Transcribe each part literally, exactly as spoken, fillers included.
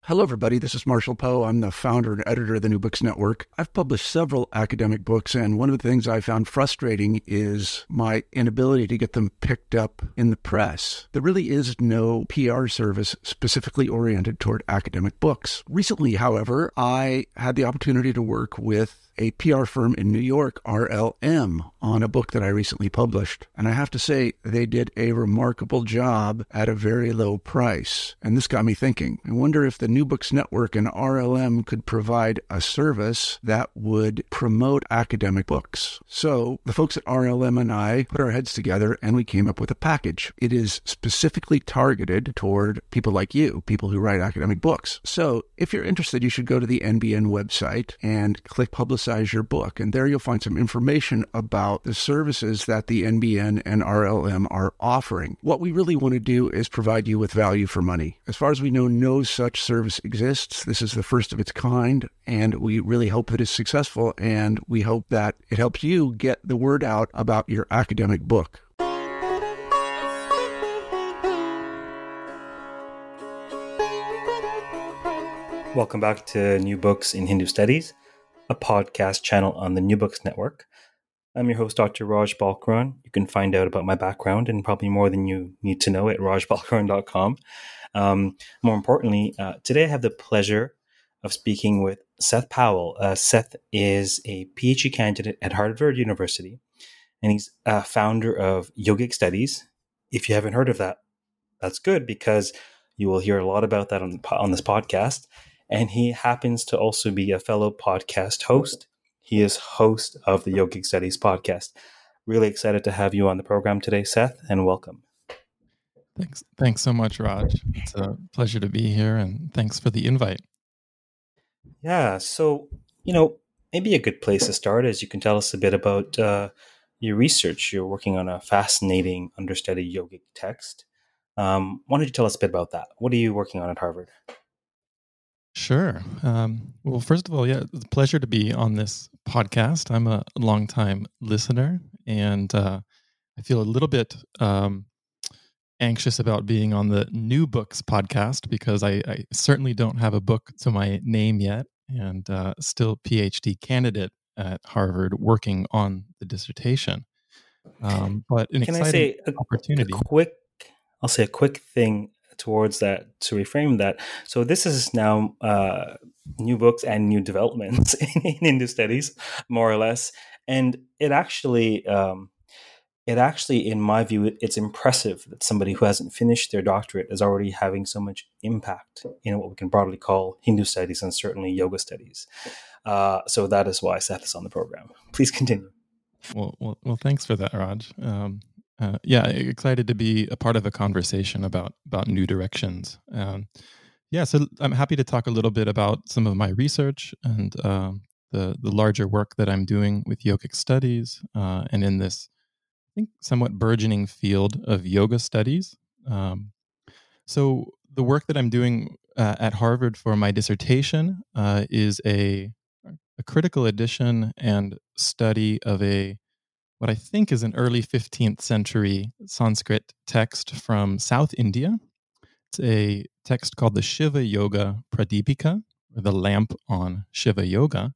Hello, everybody. This is Marshall Poe. I'm the founder and editor of the New Books Network. I've published several academic books, and one of the things I found frustrating is my inability to get them picked up in the press. There really is no P R service specifically oriented toward academic books. Recently, however, I had the opportunity to work with a P R firm in New York, R L M, on a book that I recently published. And I have to say, they did a remarkable job at a very low price. And this got me thinking. I wonder if the New Books Network and R L M could provide a service that would promote academic books. So the folks at R L M and I put our heads together and we came up with a package. It is specifically targeted toward people like you, people who write academic books. So if you're interested, you should go to the N B N website and click Publicize your book. And there you'll find some information about the services that the N B N and R L M are offering. What we really want to do is provide you with value for money. As far as we know, no such service exists. This is the first of its kind, and we really hope that it's successful, and we hope that it helps you get the word out about your academic book. Welcome back to New Books in Hindu Studies, a podcast channel on the New Books Network. I'm your host, Doctor Raj Balkaran. You can find out about my background and probably more than you need to know at raj balkaran dot com. Um, more importantly, uh, today I have the pleasure of speaking with Seth Powell. Uh, Seth is a PhD candidate at Harvard University, and he's a founder of Yogic Studies. If you haven't heard of that, that's good, because you will hear a lot about that on, the, on this podcast. And he happens to also be a fellow podcast host. He is host of the Yogic Studies podcast. Really excited to have you on the program today, Seth, and welcome. Thanks. Thanks so much, Raj. It's a pleasure to be here, and thanks for the invite. Yeah, so, you know, maybe a good place to start is you can tell us a bit about uh, your research. You're working on a fascinating understudy yogic text. Um, why don't you tell us a bit about that? What are you working on at Harvard? Sure. Um, well, first of all, yeah, it's a pleasure to be on this podcast. I'm a longtime listener, and uh, I feel a little bit um, anxious about being on the New Books podcast because I, I certainly don't have a book to my name yet, and uh, still PhD candidate at Harvard working on the dissertation. Um, but an Can exciting I say a, opportunity. a quick, I'll say a quick thing towards that to reframe that. So this is now uh, new books and new developments in, in Hindu studies, more or less. And it actually, um, it actually, in my view, it, it's impressive that somebody who hasn't finished their doctorate is already having so much impact in what we can broadly call Hindu studies and certainly yoga studies. Uh, so that is why Seth is on the program. Please continue. Well, well, well thanks for that, Raj. Um, Uh, yeah, excited to be a part of a conversation about about new directions. Um, yeah, so I'm happy to talk a little bit about some of my research and um, the the larger work that I'm doing with yogic studies, uh, and in this, I think, somewhat burgeoning field of yoga studies. Um, so the work that I'm doing uh, at Harvard for my dissertation uh, is a a critical edition and study of a what I think is an early fifteenth century Sanskrit text from South India. It's a text called the Shiva Yoga Pradipika, or the Lamp on Shiva Yoga.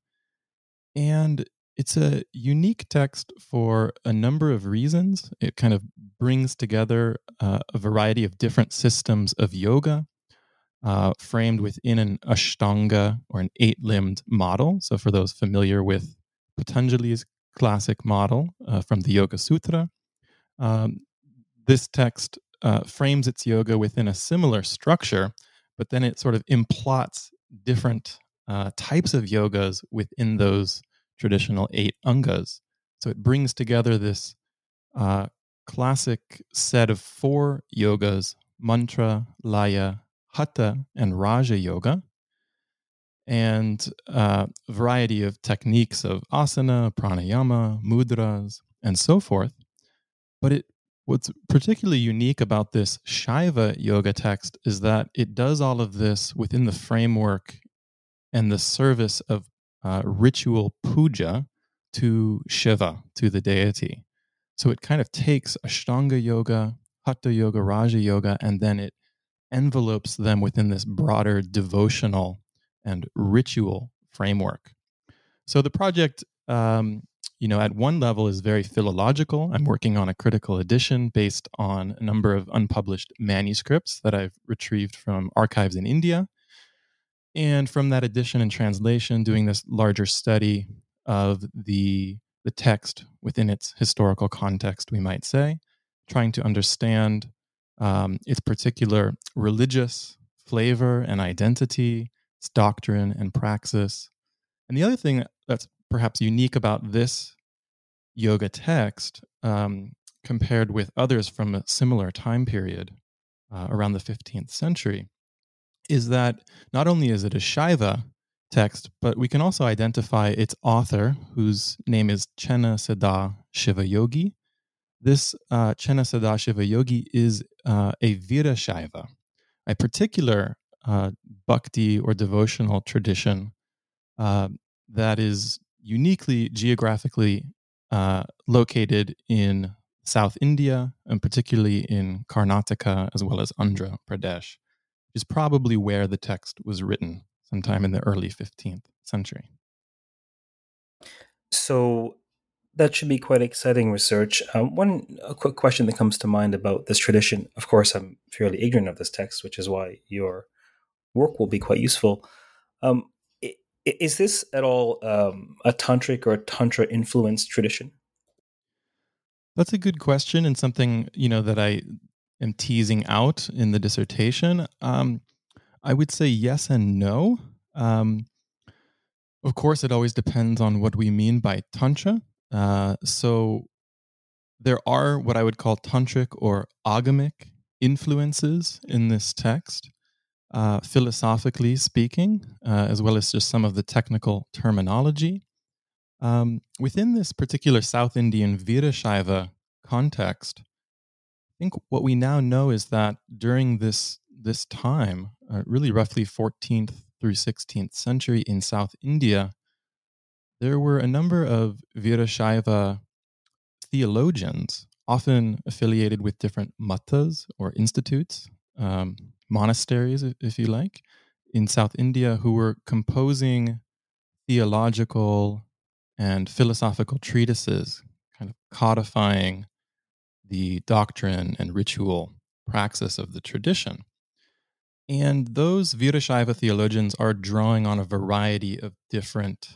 And it's a unique text for a number of reasons. It kind of brings together uh, a variety of different systems of yoga, uh, framed within an Ashtanga, or an eight-limbed model. So for those familiar with Patanjali's classic model uh, from the Yoga Sutra, um, this text uh, frames its yoga within a similar structure, but then it sort of implots different uh, types of yogas within those traditional eight angas. So it brings together this uh, classic set of four yogas: mantra, laya, hatha, and raja yoga, and uh, a variety of techniques of asana, pranayama, mudras, and so forth. But it, what's particularly unique about this Shaiva yoga text is that it does all of this within the framework and the service of uh, ritual puja to Shiva, to the deity. So it kind of takes Ashtanga yoga, Hatha yoga, Raja yoga, and then it envelopes them within this broader devotional and ritual framework. So the project, um, you know, at one level is very philological. I'm working on a critical edition based on a number of unpublished manuscripts that I've retrieved from archives in India. And from that edition and translation, doing this larger study of the, the text within its historical context, we might say, trying to understand um, its particular religious flavor and identity, its doctrine and praxis. And the other thing that's perhaps unique about this yoga text um, compared with others from a similar time period uh, around the fifteenth century is that not only is it a Shaiva text, but we can also identify its author, whose name is Chenna Siddha Shivayogi. This uh, Chenna Siddha Shivayogi is uh, a Virashaiva, a particular uh, bhakti or devotional tradition uh, that is uniquely geographically uh, located in South India, and particularly in Karnataka as well as Andhra Pradesh, is probably where the text was written sometime in the early fifteenth century. So that should be quite exciting research. Um, one a quick question that comes to mind about this tradition. Of course, I'm fairly ignorant of this text, which is why your work will be quite useful. Um, is this at all um, a tantric or a tantra influenced tradition? That's a good question, and something, you know, that I am teasing out in the dissertation. Um, I would say yes and no. Um, of course, it always depends on what we mean by tantra. Uh, so there are what I would call tantric or agamic influences in this text, uh, philosophically speaking, uh, as well as just some of the technical terminology. Um, within this particular South Indian Virashaiva context, I think what we now know is that during this this time, uh, really roughly fourteenth through sixteenth century in South India, there were a number of Virashaiva theologians, often affiliated with different mattas or institutes, um, monasteries, if you like, in South India, who were composing theological and philosophical treatises, kind of codifying the doctrine and ritual praxis of the tradition. And those Virashaiva theologians are drawing on a variety of different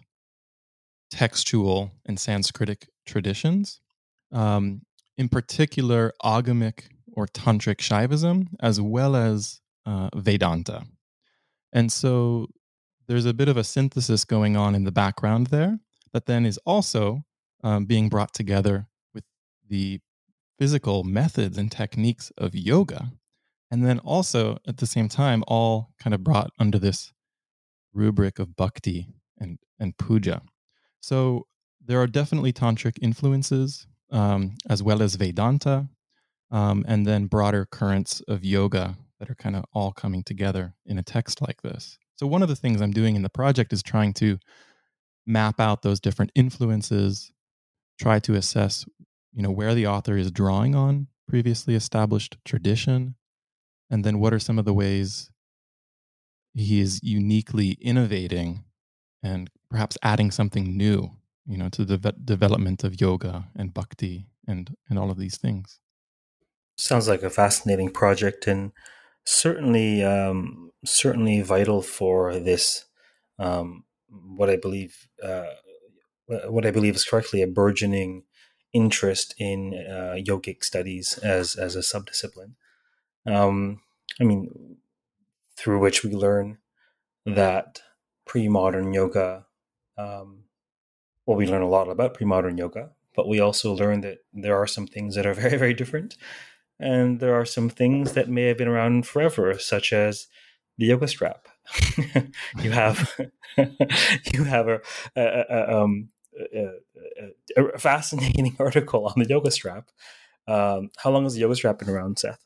textual and Sanskritic traditions, um, in particular Agamic or Tantric Shaivism, as well as uh, Vedanta. And so there's a bit of a synthesis going on in the background there that then is also um, being brought together with the physical methods and techniques of yoga. And then also at the same time, all kind of brought under this rubric of bhakti and, and puja. So there are definitely tantric influences, um, as well as Vedanta, um, and then broader currents of yoga that are kind of all coming together in a text like this. So one of the things I'm doing in the project is trying to map out those different influences, try to assess, you know, where the author is drawing on previously established tradition, and then what are some of the ways he is uniquely innovating and perhaps adding something new, you know, to the ve- development of yoga and bhakti and and all of these things. Sounds like a fascinating project, and certainly um, certainly vital for this. Um, what I believe, uh, what I believe is correctly a burgeoning interest in uh, yogic studies as as a subdiscipline. Um, I mean, through which we learn that pre-modern yoga. Um, well, we learn a lot about pre-modern yoga, but we also learn that there are some things that are very, very different. And there are some things that may have been around forever, such as the yoga strap. you have you have a, a, a, um, a, a fascinating article on the yoga strap. Um, how long has the yoga strap been around, Seth?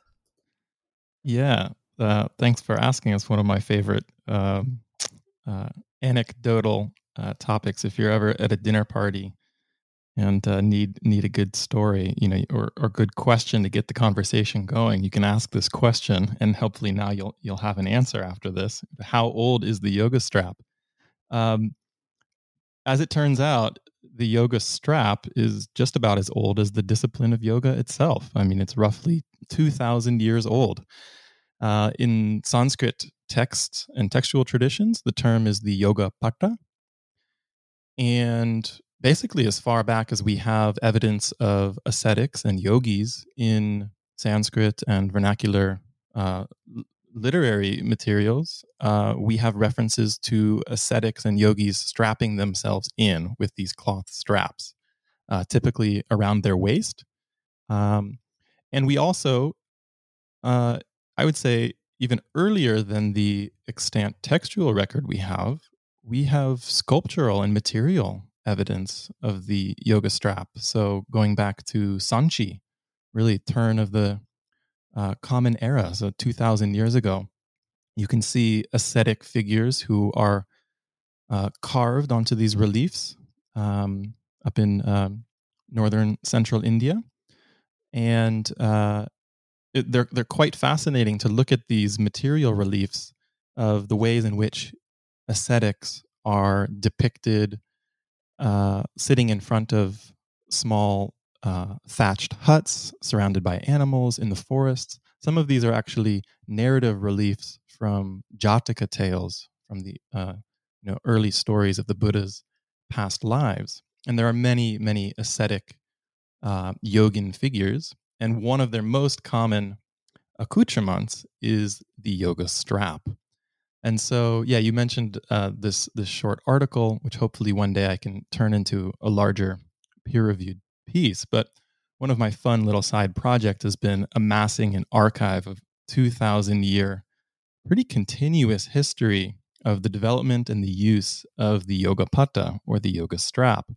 Yeah, uh, thanks for asking. It's one of my favorite um, uh, anecdotal uh, topics. If you're ever at a dinner party and uh, need need a good story, you know, or or good question to get the conversation going, you can ask this question, and hopefully now you'll you'll have an answer after this. How old is the yoga strap? Um, as it turns out, the yoga strap is just about as old as the discipline of yoga itself. I mean, it's roughly two thousand years old. Uh, in Sanskrit texts and textual traditions, the term is the yoga pata. And basically, as far back as we have evidence of ascetics and yogis in Sanskrit and vernacular uh, literary materials, uh, we have references to ascetics and yogis strapping themselves in with these cloth straps, uh, typically around their waist. Um, and we also, uh, I would say, even earlier than the extant textual record we have, we have sculptural and material evidence of the yoga strap. So going back to Sanchi, really turn of the uh, Common Era, so two thousand years ago, you can see ascetic figures who are uh, carved onto these reliefs um, up in um, northern central India. And uh, it, they're, they're quite fascinating to look at these material reliefs of the ways in which ascetics are depicted uh, sitting in front of small uh, thatched huts surrounded by animals in the forests. Some of these are actually narrative reliefs from Jataka tales, from the uh, you know early stories of the Buddha's past lives. And there are many, many ascetic uh, yogin figures, and one of their most common accoutrements is the yoga strap. And so, yeah, you mentioned uh, this this short article, which hopefully one day I can turn into a larger peer-reviewed piece. But one of my fun little side projects has been amassing an archive of two thousand year, pretty continuous history of the development and the use of the yoga pata, or the yoga strap.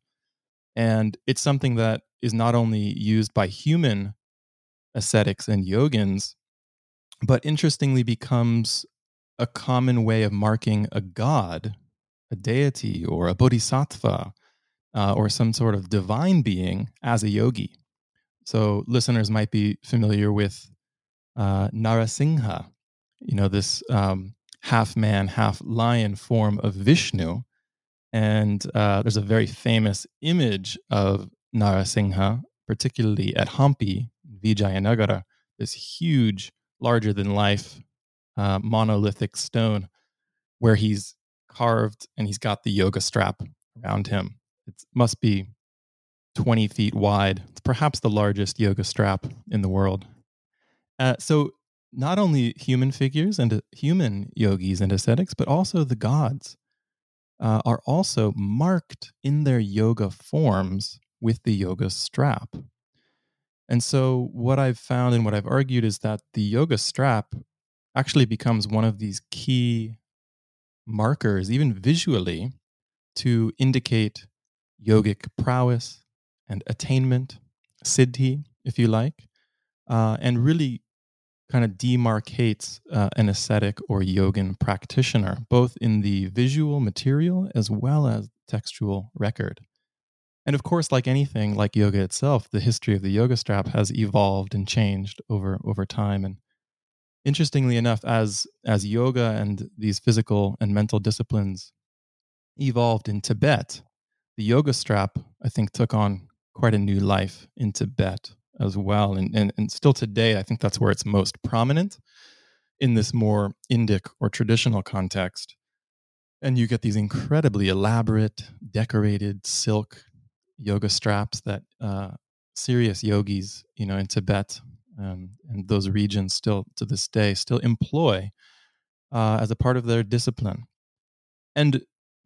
And it's something that is not only used by human ascetics and yogins, but interestingly becomes a common way of marking a god, a deity, or a bodhisattva, uh, or some sort of divine being as a yogi. So listeners might be familiar with uh, Narasingha, you know, this um, half man, half lion form of Vishnu. And uh, there's a very famous image of Narasingha, particularly at Hampi, Vijayanagara, this huge, larger than life uh, monolithic stone where he's carved and he's got the yoga strap around him. It must be twenty feet wide. It's perhaps the largest yoga strap in the world. Uh, so not only human figures and uh, human yogis and ascetics, but also the gods uh, are also marked in their yoga forms with the yoga strap. And so what I've found and what I've argued is that the yoga strap actually becomes one of these key markers, even visually, to indicate yogic prowess and attainment, siddhi, if you like, uh, and really kind of demarcates uh, an ascetic or yogin practitioner, both in the visual material as well as textual record. And of course, like anything, like yoga itself, the history of the yoga strap has evolved and changed over, over time. And interestingly enough, as as yoga and these physical and mental disciplines evolved in Tibet, the yoga strap, I think, took on quite a new life in Tibet as well. And, and, and still today, I think that's where it's most prominent in this more Indic or traditional context. And you get these incredibly elaborate, decorated silk yoga straps that uh, serious yogis, you know, in Tibet um, and those regions still to this day still employ uh, as a part of their discipline. And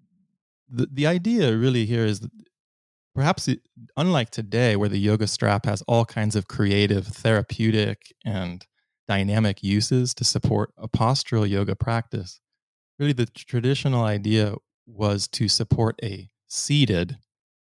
the the idea really here is that perhaps it, unlike today, where the yoga strap has all kinds of creative, therapeutic, and dynamic uses to support a postural yoga practice, really the traditional idea was to support a seated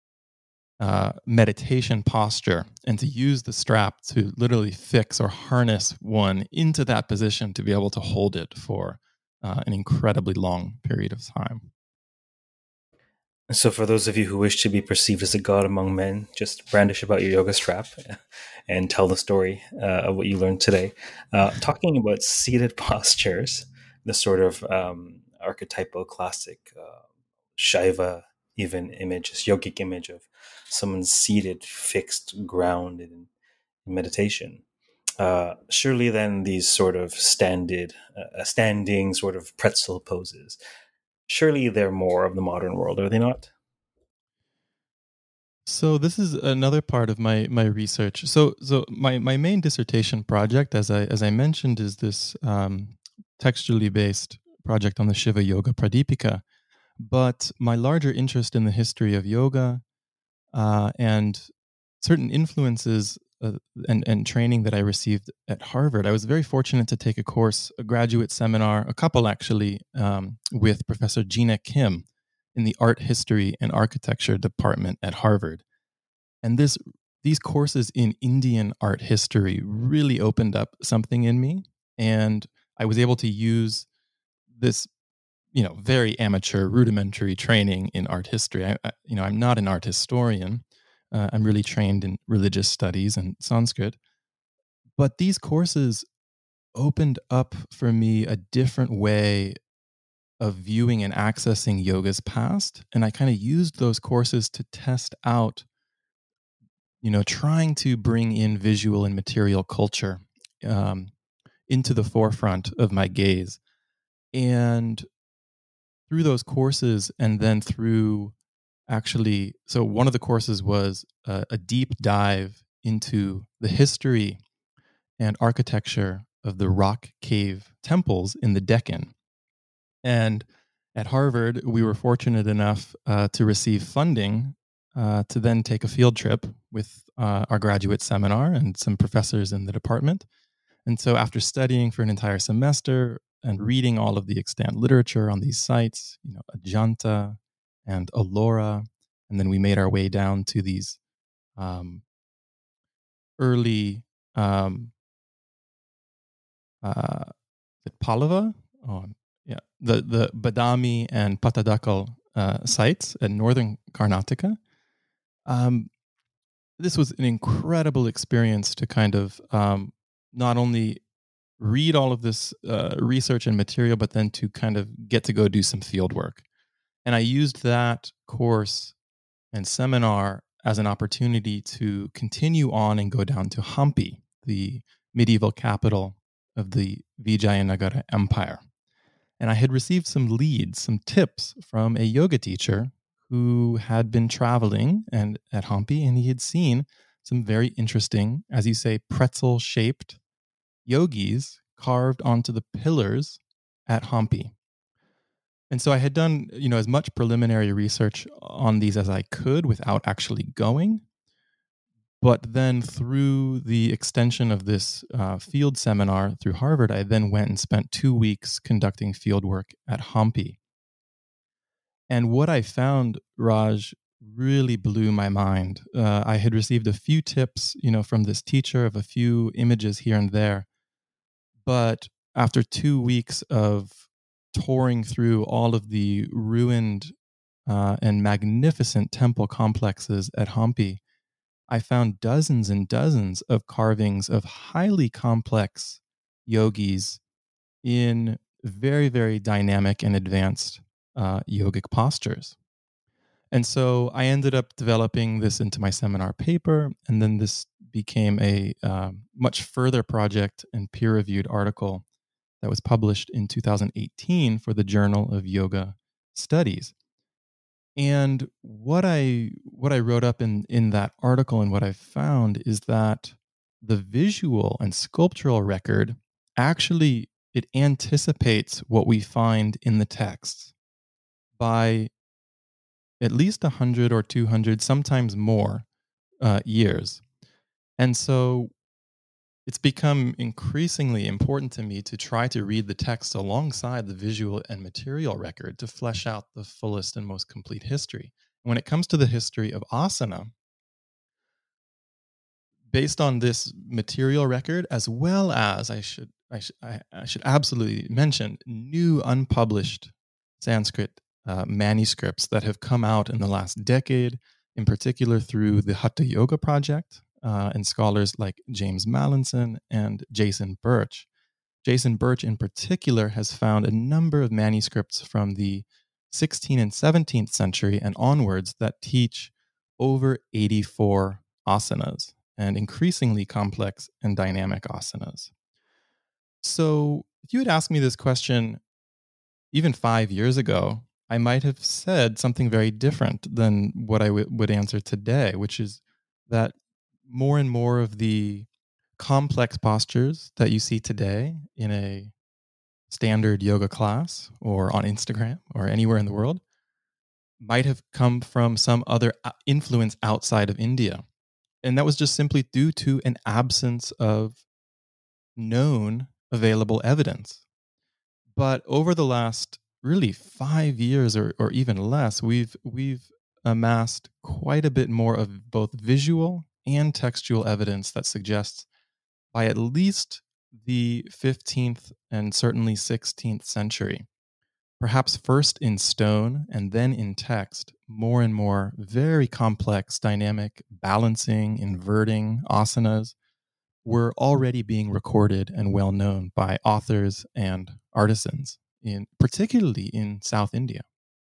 uh, meditation posture and to use the strap to literally fix or harness one into that position to be able to hold it for uh, an incredibly long period of time. So, for those of you who wish to be perceived as a god among men, just brandish about your yoga strap and tell the story uh, of what you learned today. Uh, talking about seated postures, the sort of um, archetypal classic uh, Shaiva even image, this yogic image of someone seated, fixed, grounded in meditation. Uh, surely, then these sort of standed, uh, standing sort of pretzel poses. Surely they're more of the modern world, are they not? So this is another part of my my research. So so my my main dissertation project, as I as I mentioned, is this um, textually based project on the Shiva Yoga Pradipika. But my larger interest in the history of yoga uh, and certain influences uh, and and training that I received at Harvard. I was very fortunate to take a course, a graduate seminar, a couple actually, um, with Professor Gina Kim in the Art History and Architecture department at Harvard. And this these courses in Indian art history really opened up something in me, and I was able to use this, you know, very amateur, rudimentary training in art history. I, I, you know, I'm not an art historian. Uh, I'm really trained in religious studies and Sanskrit. But these courses opened up for me a different way of viewing and accessing yoga's past. And I kind of used those courses to test out, you know, trying to bring in visual and material culture um, into the forefront of my gaze. And through those courses, and then through actually, so one of the courses was a, a deep dive into the history and architecture of the rock cave temples in the Deccan. And at Harvard, we were fortunate enough uh, to receive funding uh, to then take a field trip with uh, our graduate seminar and some professors in the department. And so after studying for an entire semester and reading all of the extant literature on these sites, you know, Ajanta and Ellora, and then we made our way down to these um, early um, uh, Pallava, oh, yeah, the the Badami and Patadakal uh, sites in northern Karnataka. Um, this was an incredible experience to kind of um, not only read all of this uh, research and material, but then to kind of get to go do some field work. And I used that course and seminar as an opportunity to continue on and go down to Hampi, the medieval capital of the Vijayanagara Empire. And I had received some leads, some tips from a yoga teacher who had been traveling and at Hampi, and he had seen some very interesting, as you say, pretzel-shaped yogis carved onto the pillars at Hampi. And so I had done, you know, as much preliminary research on these as I could without actually going. But then through the extension of this uh, field seminar through Harvard, I then went and spent two weeks conducting field work at Hampi. And what I found, Raj, really blew my mind. Uh, I had received a few tips, you know, from this teacher of a few images here and there. But after two weeks of touring through all of the ruined uh, and magnificent temple complexes at Hampi, I found dozens and dozens of carvings of highly complex yogis in very, very dynamic and advanced uh, yogic postures. And so I ended up developing this into my seminar paper, and then this became a uh, much further project and peer-reviewed article that was published in two thousand eighteen for the Journal of Yoga Studies. And what I what I wrote up in, in that article and what I found is that the visual and sculptural record actually it anticipates what we find in the texts by at least one hundred or two hundred, sometimes more uh, years. And so it's become increasingly important to me to try to read the text alongside the visual and material record to flesh out the fullest and most complete history. When it comes to the history of asana, based on this material record, as well as I should I should I, I should absolutely mention new unpublished Sanskrit uh, manuscripts that have come out in the last decade, in particular through the Hatha Yoga Project uh, and scholars like James Mallinson and Jason Birch. Jason Birch, in particular, has found a number of manuscripts from the sixteenth and seventeenth century and onwards that teach over eighty-four asanas and increasingly complex and dynamic asanas. So, if you had asked me this question even five years ago, I might have said something very different than what I w- would answer today, which is that more and more of the complex postures that you see today in a standard yoga class or on Instagram or anywhere in the world might have come from some other influence outside of India. And that was just simply due to an absence of known available evidence. But over the last really five years or, or even less, we've we've amassed quite a bit more of both visual and textual evidence that suggests by at least the fifteenth and certainly sixteenth century, perhaps first in stone and then in text, more and more very complex, dynamic, balancing, inverting asanas were already being recorded and well known by authors and artisans, in particularly in South India.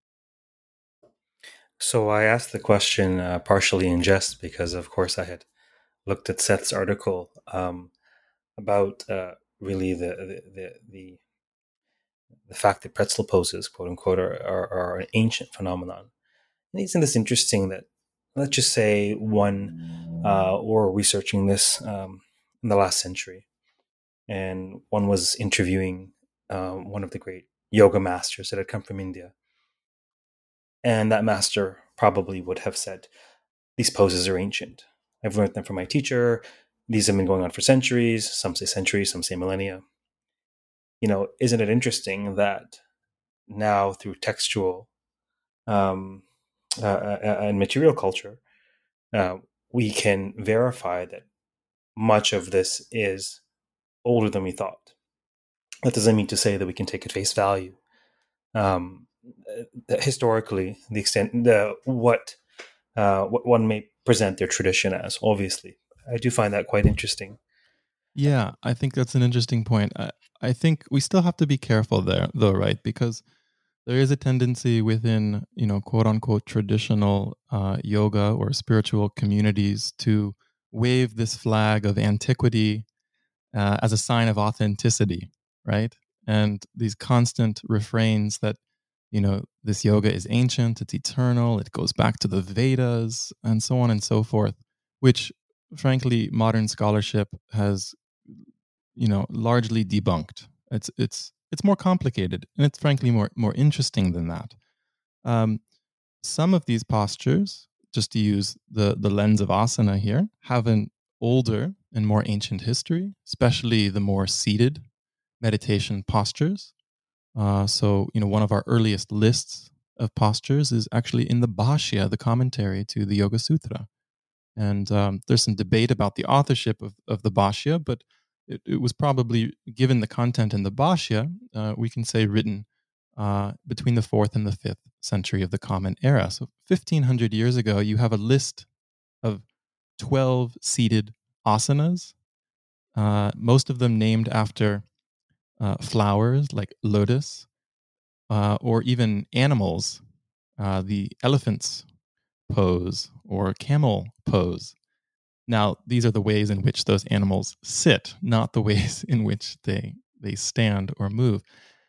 So I asked the question uh, partially in jest because, of course, I had looked at Seth's article um, about uh, really the the, the the the fact that pretzel poses, quote unquote, are, are, are an ancient phenomenon. And isn't this interesting that, let's just say, one uh, were researching this um, in the last century, and one was interviewing um, one of the great yoga masters that had come from India. And that master probably would have said, these poses are ancient. I've learned them from my teacher. These have been going on for centuries. Some say centuries, some say millennia. You know, isn't it interesting that now through textual um, uh, uh, and material culture, uh, we can verify that much of this is older than we thought. That doesn't mean to say that we can take at face value. Um, historically, the extent, the what, uh, what one may present their tradition as, obviously. I do find that quite interesting. Yeah, I think that's an interesting point. I, I think we still have to be careful there, though, right? Because there is a tendency within, you know, quote unquote, traditional uh, yoga or spiritual communities to wave this flag of antiquity uh, as a sign of authenticity, right? And these constant refrains that, you know, this yoga is ancient, it's eternal, it goes back to the Vedas, and so on and so forth, which, frankly, modern scholarship has, you know, largely debunked. It's it's it's more complicated, and it's frankly more more interesting than that. Um, some of these postures, just to use the the lens of asana here, have an older and more ancient history, especially the more seated meditation postures. Uh, so, you know, one of our earliest lists of postures is actually in the Bhashya, the commentary to the Yoga Sutra. And um, there's some debate about the authorship of, of the Bhashya, but it, it was probably, given the content in the Bhashya, uh, we can say written uh, between the fourth and the fifth century of the Common Era. So fifteen hundred years ago, you have a list of twelve seated asanas, uh, most of them named after uh, flowers like lotus, uh, or even animals, uh, the elephant's pose or camel pose. Now, these are the ways in which those animals sit, not the ways in which they they stand or move.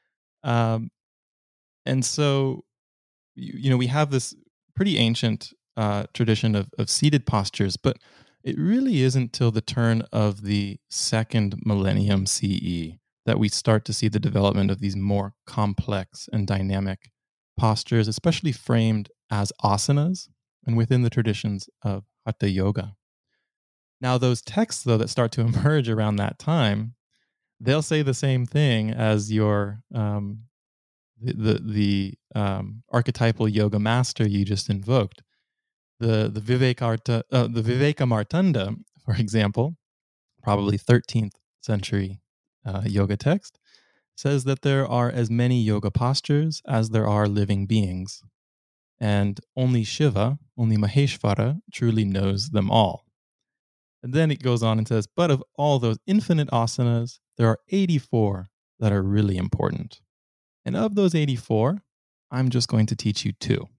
Um, and so, you, you know, we have this pretty ancient uh, tradition of, of seated postures, but it really isn't till the turn of the second millennium C E that we start to see the development of these more complex and dynamic postures, especially framed as asanas and within the traditions of Hatha Yoga. Now, those texts, though, that start to emerge around that time, they'll say the same thing as your um, the the, the um, archetypal yoga master you just invoked. The the Vivekarta, uh, the Vivekamartanda, for example, probably thirteenth century uh, yoga text, says that there are as many yoga postures as there are living beings. And only Shiva, only Maheshvara, truly knows them all. And then it goes on and says, but of all those infinite asanas, there are eighty-four that are really important. And of those eighty-four, I'm just going to teach you two.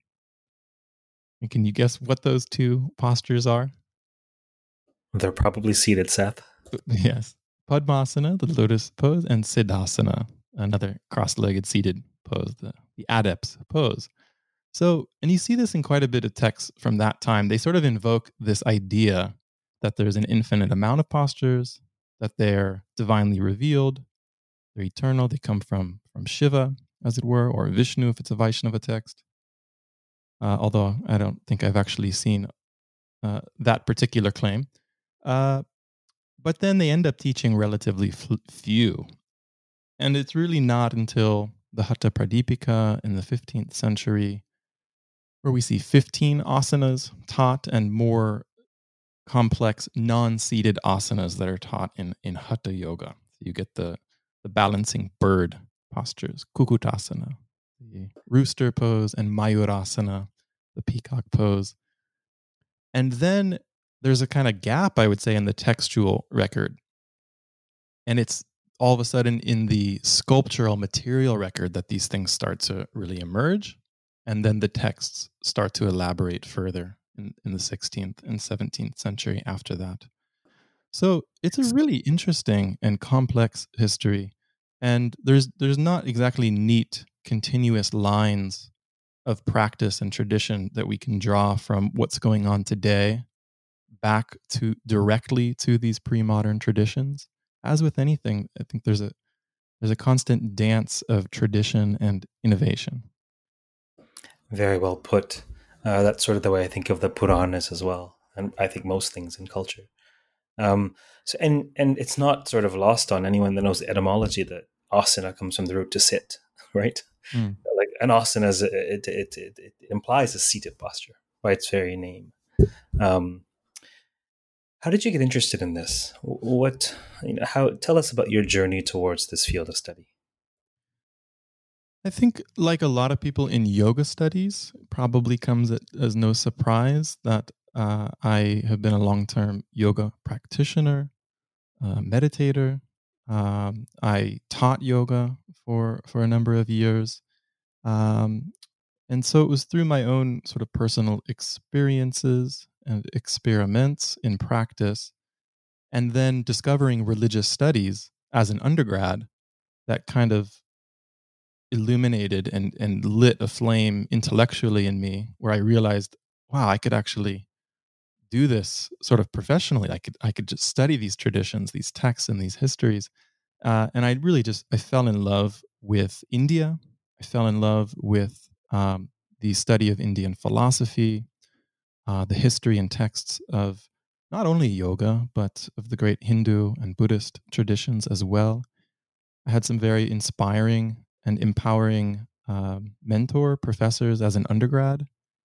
And can you guess what those two postures are? They're probably seated, Seth. Yes. Padmasana, the lotus pose, and Siddhasana, another cross-legged seated pose, the, the adept's pose. So, and you see this in quite a bit of texts from that time. They sort of invoke this idea that there's an infinite amount of postures, that they're divinely revealed, they're eternal, they come from, from Shiva, as it were, or Vishnu if it's a Vaishnava text. Uh, although I don't think I've actually seen uh, that particular claim. Uh, but then they end up teaching relatively f- few. And it's really not until the Hatha Pradipika in the fifteenth century where we see fifteen asanas taught and more complex non-seated asanas that are taught in, in Hatha Yoga. You get the, the balancing bird postures, Kukutasana, the rooster pose, and Mayurasana, the peacock pose. And then there's a kind of gap, I would say, in the textual record. And it's all of a sudden in the sculptural material record that these things start to really emerge. And then the texts start to elaborate further in, in the sixteenth and seventeenth century after that. So it's a really interesting and complex history. And there's there's not exactly neat, continuous lines of practice and tradition that we can draw from what's going on today back to directly to these pre-modern traditions. As with anything, I think there's a there's a constant dance of tradition and innovation. Very well put. Uh, that's sort of the way I think of the Puranas as well, and I think most things in culture. Um, so, and and it's not sort of lost on anyone that knows the etymology that asana comes from the root to sit, right? Mm. Like an asana, is, it, it, it, it implies a seated posture by its very name. Um, how did you get interested in this? What, you know, how? Tell us about your journey towards this field of study. I think, like a lot of people in yoga studies, probably comes as no surprise that uh, I have been a long-term yoga practitioner, uh, meditator. Um, I taught yoga for for a number of years, um, and so it was through my own sort of personal experiences and experiments in practice, and then discovering religious studies as an undergrad that kind of illuminated and, and lit a flame intellectually in me, where I realized, wow, I could actually do this sort of professionally. I could I could just study these traditions, these texts, and these histories. Uh, and I really just I fell in love with India. I fell in love with um, the study of Indian philosophy, uh, the history and texts of not only yoga, but of the great Hindu and Buddhist traditions as well. I had some very inspiring and empowering um, mentor professors as an undergrad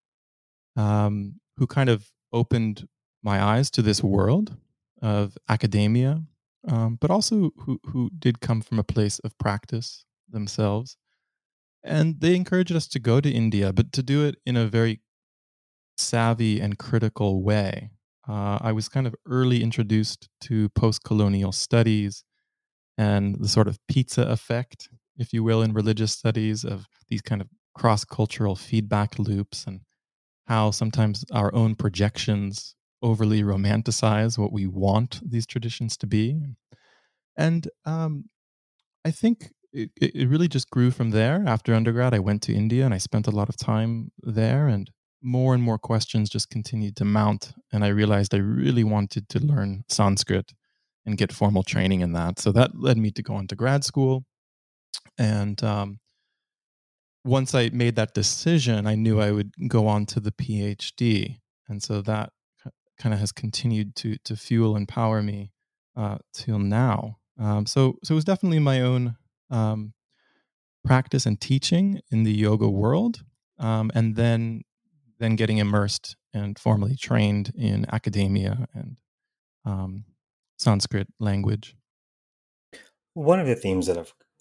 um, who kind of opened my eyes to this world of academia, um, but also who, who did come from a place of practice themselves. And they encouraged us to go to India, but to do it in a very savvy and critical way. Uh, I was kind of early introduced to post-colonial studies and the sort of pizza effect, if you will, in religious studies of these kind of cross-cultural feedback loops and how sometimes our own projections overly romanticize what we want these traditions to be. And um, I think it, it really just grew from there. After undergrad, I went to India and I spent a lot of time there, and more and more questions just continued to mount. And I realized I really wanted to learn Sanskrit and get formal training in that. So that led me to go on to grad school. And um, once I made that decision, I knew I would go on to the PhD. And so that kind of has continued to to fuel and power me uh, till now. Um, so so it was definitely my own um, practice and teaching in the yoga world, um, and then then getting immersed and formally trained in academia and um, Sanskrit language. One of the themes that have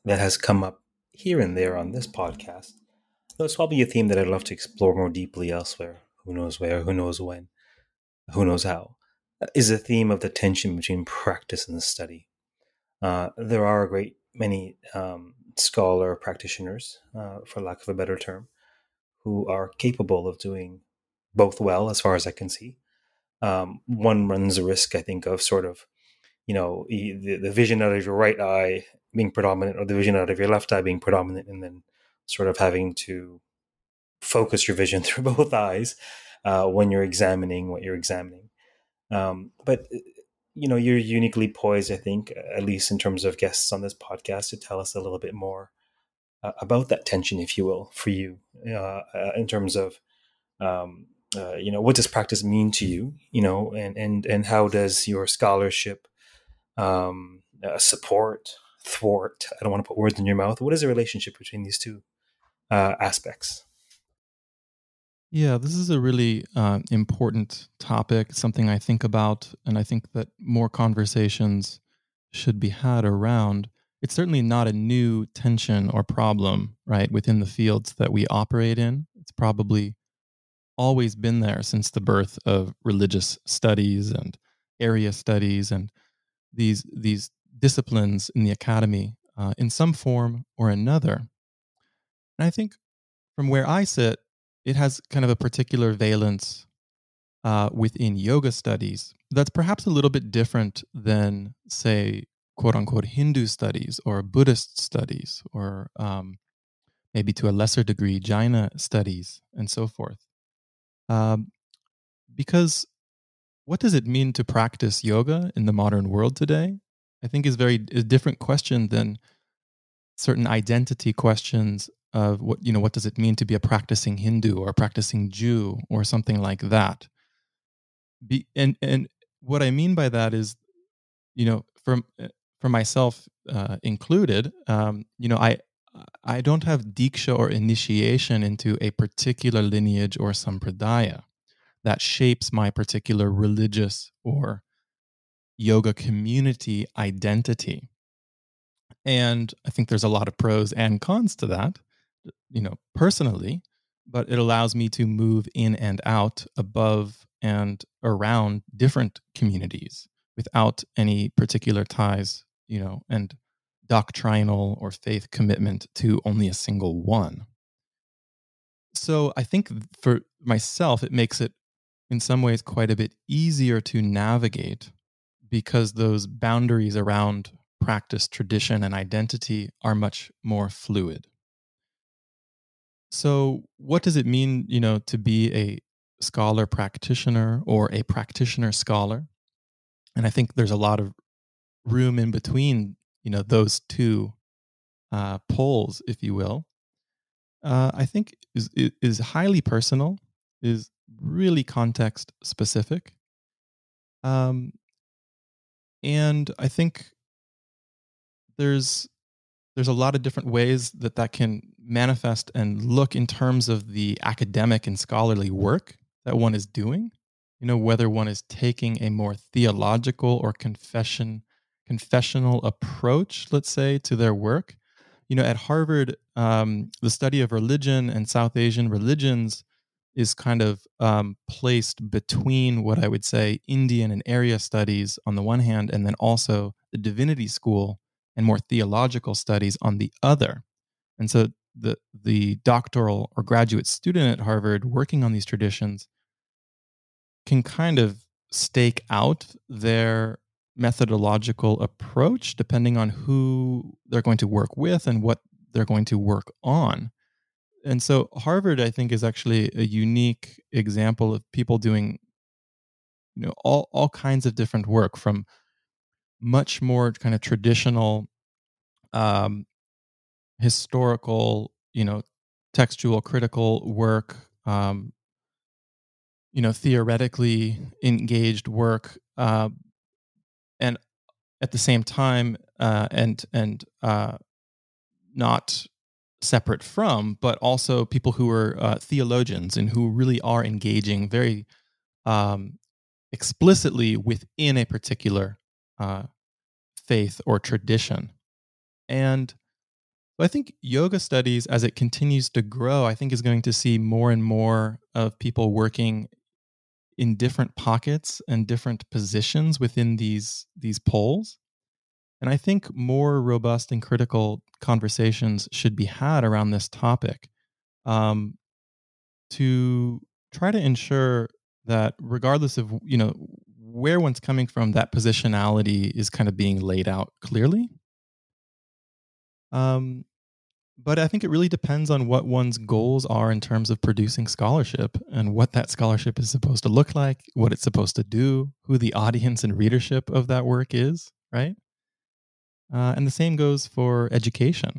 that has come up here and there on this podcast, though it's probably a theme that I'd love to explore more deeply elsewhere. Who knows where, who knows when, who knows how, is a theme of the tension between practice and study. Uh, there are a great many um, scholar practitioners, uh, for lack of a better term, who are capable of doing both well, as far as I can see. Um, one runs the risk, I think, of sort of, you know, the, the vision out of your right eye being predominant, or the vision out of your left eye being predominant, and then sort of having to focus your vision through both eyes uh, when you're examining what you're examining. Um, but, you know, you're uniquely poised, I think, at least in terms of guests on this podcast, to tell us a little bit more uh, about that tension, if you will, for you, uh, uh, in terms of, um, uh, you know, what does practice mean to you, you know, and, and, and how does your scholarship um, uh, support, thwart, I don't want to put words in your mouth. What is the relationship between these two uh, aspects? Yeah, this is a really uh, important topic, something I think about, and I think that more conversations should be had around. It's certainly not a new tension or problem, right, within the fields that we operate in. It's probably always been there since the birth of religious studies and area studies and these these disciplines in the academy uh, in some form or another. And I think from where I sit, it has kind of a particular valence uh, within yoga studies that's perhaps a little bit different than, say, quote unquote Hindu studies or Buddhist studies, or um, maybe to a lesser degree Jaina studies and so forth. Um, because what does it mean to practice yoga in the modern world today? I think is very a different question than certain identity questions of what, you know, what does it mean to be a practicing Hindu or a practicing Jew or something like that. Be, and and what I mean by that is, you know, from for myself uh, included, um, you know, I I don't have diksha or initiation into a particular lineage or sampradaya that shapes my particular religious or yoga community identity. And I think there's a lot of pros and cons to that, you know, personally, but it allows me to move in and out, above and around different communities without any particular ties, you know, and doctrinal or faith commitment to only a single one. So I think for myself, it makes it in some ways quite a bit easier to navigate, because those boundaries around practice, tradition, and identity are much more fluid. So, what does it mean, you know, to be a scholar practitioner or a practitioner scholar? And I think there's a lot of room in between, you know, those two uh, poles, if you will. Uh, I think is is highly personal, is really context specific, um, and I think there's there's a lot of different ways that that can manifest and look in terms of the academic and scholarly work that one is doing. You know, whether one is taking a more theological or confession confessional approach, let's say, to their work. You know, at Harvard, um, the study of religion and South Asian religions is kind of um, placed between what I would say Indian and area studies on the one hand, and then also the divinity school and more theological studies on the other. And so the the doctoral or graduate student at Harvard working on these traditions can kind of stake out their methodological approach depending on who they're going to work with and what they're going to work on. And so Harvard, I think, is actually a unique example of people doing, you know, all all kinds of different work, from much more kind of traditional um, historical, you know, textual critical work, um, you know, theoretically engaged work, uh, and at the same time, uh, and and uh, not separate from, but also people who are uh, theologians and who really are engaging very um, explicitly within a particular uh, faith or tradition. And I think yoga studies, as it continues to grow, I think is going to see more and more of people working in different pockets and different positions within these these poles. And I think more robust and critical conversations should be had around this topic, um, to try to ensure that regardless of, you know, where one's coming from, that positionality is kind of being laid out clearly. Um, but I think it really depends on what one's goals are in terms of producing scholarship and what that scholarship is supposed to look like, what it's supposed to do, who the audience and readership of that work is, right? Uh, and the same goes for education.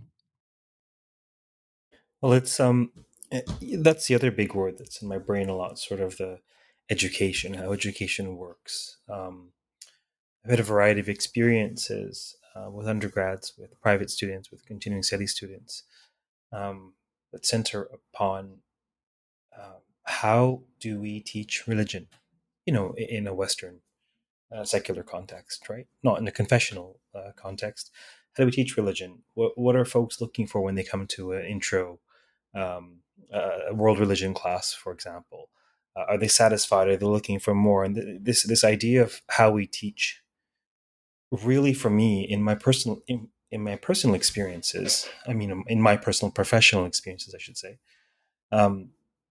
Well, it's um, eh, that's the other big word that's in my brain a lot. Sort of the education, how education works. Um, I've had a variety of experiences uh, with undergrads, with private students, with continuing study students um, that center upon uh, how do we teach religion, you know, in a Western uh, secular context, right? Not in a confessional uh, context. How do we teach religion? What, what are folks looking for when they come to an intro, um, uh, world religion class, for example? Uh, are they satisfied? Are they looking for more? And th- this this idea of how we teach, really, for me, in my personal in, in my personal experiences, I mean, in my personal professional experiences, I should say, um,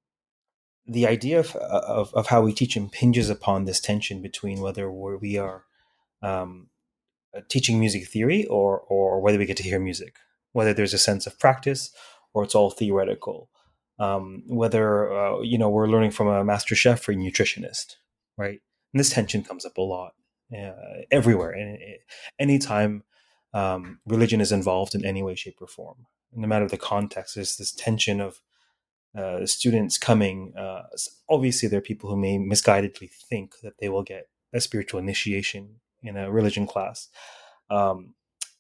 the idea of, of of how we teach impinges upon this tension between whether we're, we are um, uh, teaching music theory or or whether we get to hear music, whether there's a sense of practice or it's all theoretical, um, whether uh, you know we're learning from a master chef or a nutritionist, right? And this tension comes up a lot uh, everywhere, and anytime um, religion is involved in any way, shape, or form, no matter the context, there's this tension of uh, students coming. Uh, obviously, there are people who may misguidedly think that they will get a spiritual initiation in a religion class. Um,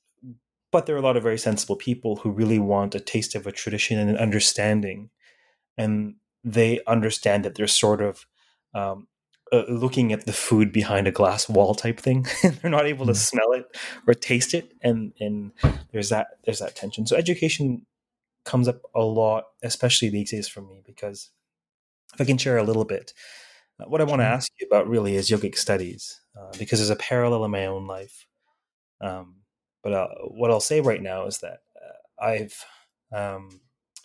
but there are a lot of very sensible people who really want a taste of a tradition and an understanding. And they understand that they're sort of um, uh, looking at the food behind a glass wall type thing. They're not able to Mm. smell it or taste it. And, and there's that, there's that tension. So education comes up a lot, especially these days for me, because if I can share a little bit, uh, what I want to Sure. ask you about really is yogic studies, uh, because there's a parallel in my own life. Um, but uh, what I'll say right now is that uh, I've um,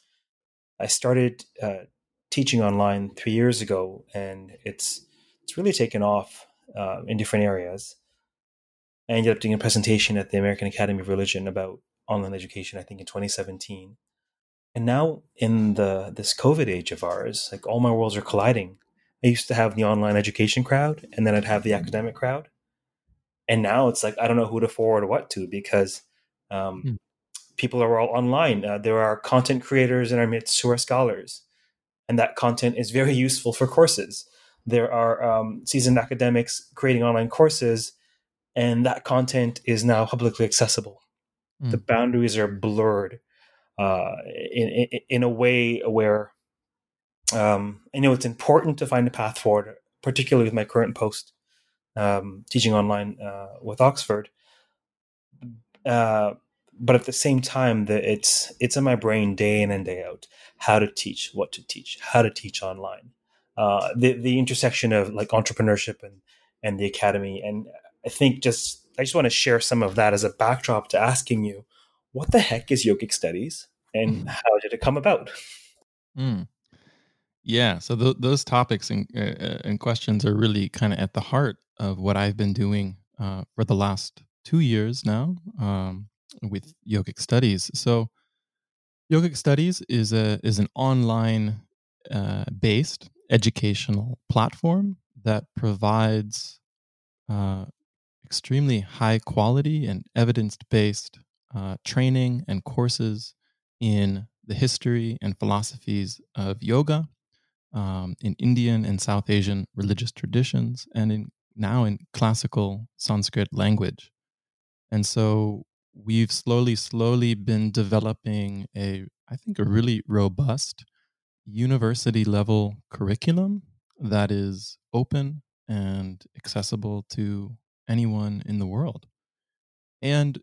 I started uh, teaching online three years ago, and it's it's really taken off uh, in different areas. I ended up doing a presentation at the American Academy of Religion about online education, I think in twenty seventeen. And now in the this COVID age of ours, like all my worlds are colliding. I used to have the online education crowd, and then I'd have the academic crowd. And now it's like I don't know who to forward what to, because um, Mm. people are all online. Uh, there are content creators in our midst who are scholars, and that content is very useful for courses. There are um, seasoned academics creating online courses, and that content is now publicly accessible. The Mm. boundaries are blurred uh, in, in in a way where um, I know it's important to find a path forward, particularly with my current post um, teaching online uh, with Oxford. Uh, but at the same time, that it's it's in my brain day in and day out how to teach, what to teach, how to teach online. Uh, the the intersection of like entrepreneurship and and the academy, and I think just I just want to share some of that as a backdrop to asking you, what the heck is yogic studies, and how did it come about? Mm. Yeah, so th- those topics and, uh, uh, and questions are really kind of at the heart of what I've been doing uh, for the last two years now um, with yogic studies. So, yogic studies is a is an online uh, based educational platform that provides uh, extremely high quality and evidence based uh, training and courses in the history and philosophies of yoga, um, in Indian and South Asian religious traditions, and in now in classical Sanskrit language. And so we've slowly, slowly been developing a, I think, a really robust university level curriculum that is open and accessible to anyone in the world. And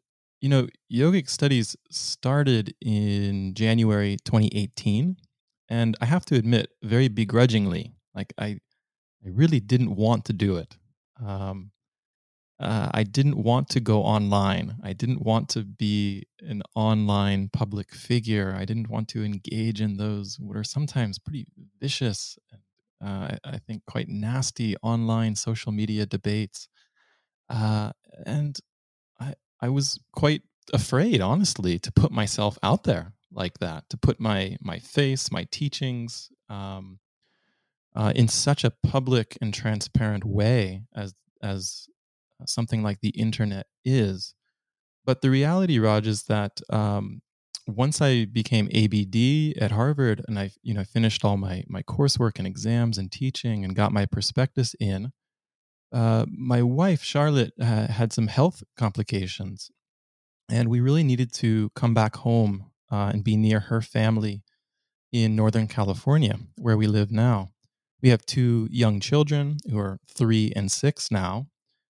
you know, yogic studies started in January twenty eighteen. And I have to admit, very begrudgingly, like I, I really didn't want to do it. Um, uh, I didn't want to go online. I didn't want to be an online public figure. I didn't want to engage in those what are sometimes pretty vicious, uh, I think quite nasty online social media debates. Uh, and I I was quite afraid, honestly, to put myself out there like that, to put my my face, my teachings, um, uh, in such a public and transparent way as as something like the internet is. But the reality, Raj, is that um, once I became A B D at Harvard and I, you know, finished all my my coursework and exams and teaching and got my prospectus in, uh, my wife Charlotte uh, had some health complications, and we really needed to come back home uh, and be near her family in Northern California, where we live now. We have two young children who are three and six now.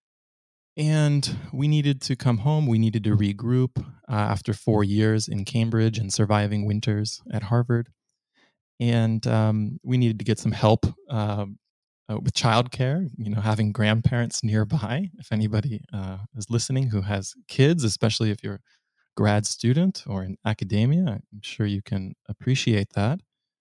And we needed to come home. We needed to regroup uh, after four years in Cambridge and surviving winters at Harvard. And um, we needed to get some help uh, uh, with childcare, you know, having grandparents nearby. If anybody uh, is listening who has kids, especially if you're a grad student or in academia, I'm sure you can appreciate that.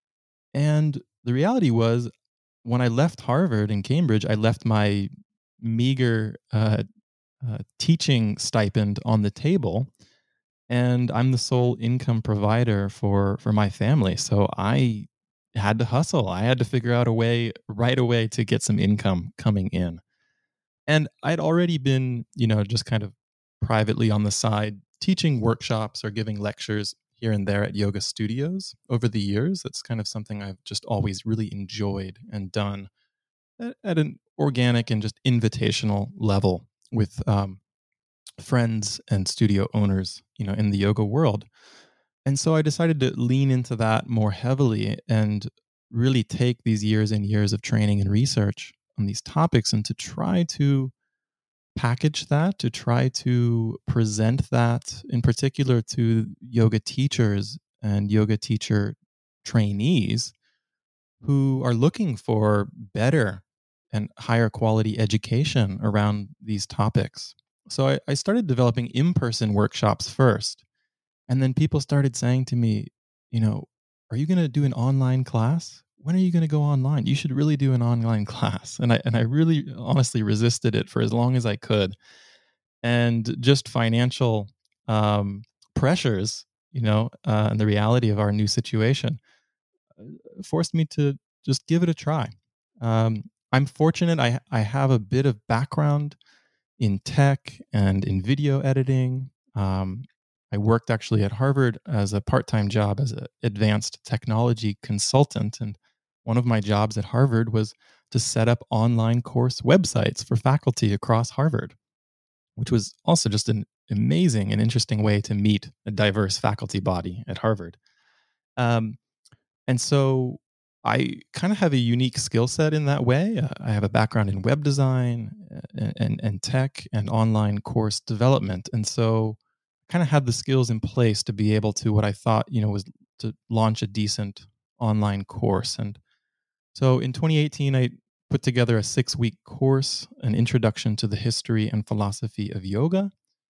And the reality was, when I left Harvard and Cambridge, I left my meager uh, uh, teaching stipend on the table, and I'm the sole income provider for for my family. So I had to hustle. I had to figure out a way right away to get some income coming in. And I'd already been, you know, just kind of privately on the side teaching workshops or giving lectures here and there at yoga studios over the years. That's kind of something I've just always really enjoyed and done at, at an organic and just invitational level with um, friends and studio owners, you know, in the yoga world. And so I decided to lean into that more heavily and really take these years and years of training and research on these topics and to try to package that, to try to present that in particular to yoga teachers and yoga teacher trainees who are looking for better and higher quality education around these topics. So I, I started developing in-person workshops first. And then people started saying to me, you know, are you going to do an online class? When are you going to go online? You should really do an online class. And I and I really honestly resisted it for as long as I could. And just financial um, pressures, you know, uh, and the reality of our new situation forced me to just give it a try. Um, I'm fortunate. I I have a bit of background in tech and in video editing. Um, I worked actually at Harvard as a part-time job as an advanced technology consultant. And one of my jobs at Harvard was to set up online course websites for faculty across Harvard, which was also just an amazing and interesting way to meet a diverse faculty body at Harvard. Um, and so I kind of have a unique skill set in that way. Uh, I have a background in web design and, and, and tech and online course development. And so I kind of had the skills in place to be able to what I thought, you know, was to launch a decent online course. And so in twenty eighteen, I put together a six-week course, an introduction to the history and philosophy of yoga.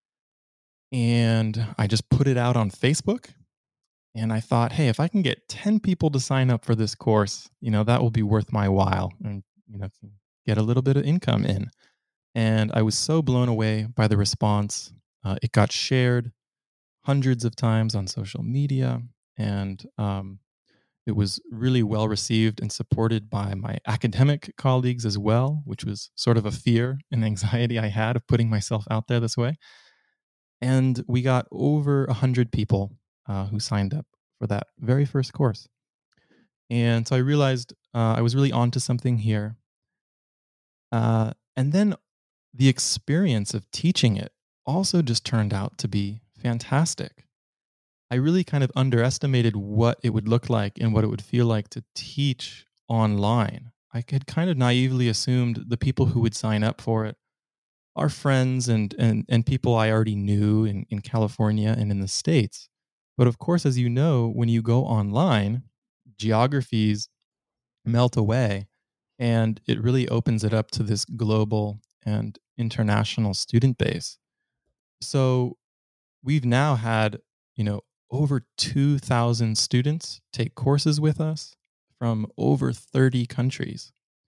And I just put it out on Facebook. And I thought, hey, if I can get ten people to sign up for this course, you know, that will be worth my while and, you know, get a little bit of income in. And I was so blown away by the response. Uh, it got shared hundreds of times on social media. And um, it was really well received and supported by my academic colleagues as well, which was sort of a fear and anxiety I had of putting myself out there this way. And we got over one hundred people Uh, who signed up for that very first course. And so I realized uh, I was really onto something here. Uh, and then the experience of teaching it also just turned out to be fantastic. I really kind of underestimated what it would look like and what it would feel like to teach online. I had kind of naively assumed the people who would sign up for it are friends and and and people I already knew in, in California and in the States. But of course, as you know, when you go online, geographies melt away, and it really opens it up to this global and international student base. So we've now had, you know, over two thousand students take courses with us from over thirty countries.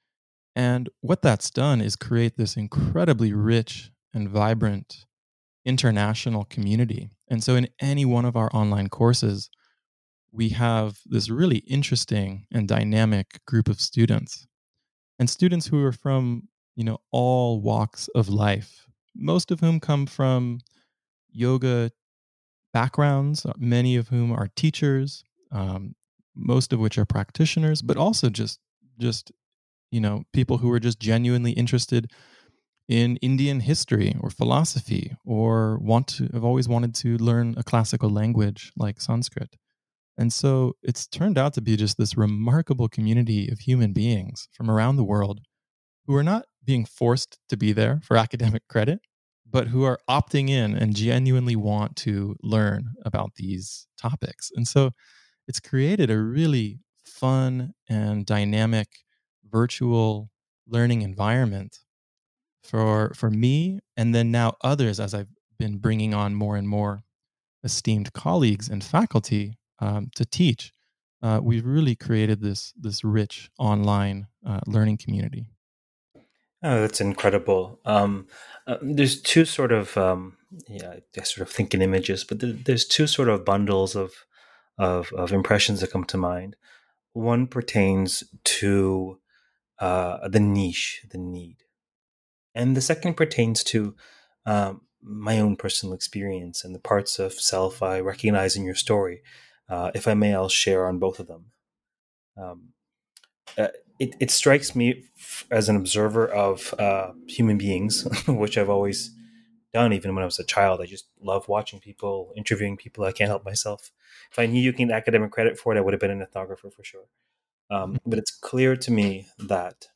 And what that's done is create this incredibly rich and vibrant international community. And so in any one of our online courses, we have this really interesting and dynamic group of students, and students who are from, you know, all walks of life, most of whom come from yoga backgrounds, many of whom are teachers, um, most of which are practitioners, but also just just you know, people who are just genuinely interested in Indian history or philosophy, or want to have always wanted to learn a classical language like Sanskrit. And so it's turned out to be just this remarkable community of human beings from around the world who are not being forced to be there for academic credit, but who are opting in and genuinely want to learn about these topics. And so it's created a really fun and dynamic virtual learning environment for for me, and then now others, as I've been bringing on more and more esteemed colleagues and faculty um, to teach. Uh, we've really created this this rich online uh, learning community. Oh, that's incredible. Um, uh, there's two sort of, um, yeah, I sort of think in images, but th- there's two sort of bundles of, of of impressions that come to mind. One pertains to uh, the niche, the need, and the second pertains to um, my own personal experience and the parts of self I recognize in your story. Uh, if I may, I'll share on both of them. Um, uh, it, it strikes me f- as an observer of uh, human beings, which I've always done, even when I was a child. I just love watching people, interviewing people. I can't help myself. If I knew you can get academic credit for it, I would have been an ethnographer for sure. Um, but it's clear to me that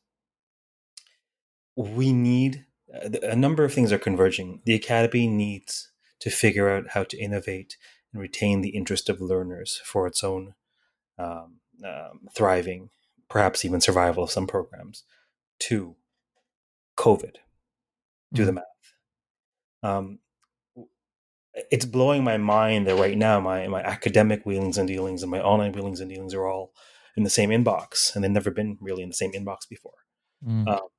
we need uh, a number of things are converging. The academy needs to figure out how to innovate and retain the interest of learners for its own um, um, thriving, perhaps even survival of some programs. Two, COVID. Do the Mm. math. Um, it's blowing my mind that right now my my academic wheelings and dealings and my online wheelings and dealings are all in the same inbox, and they've never been really in the same inbox before. Mm. Um,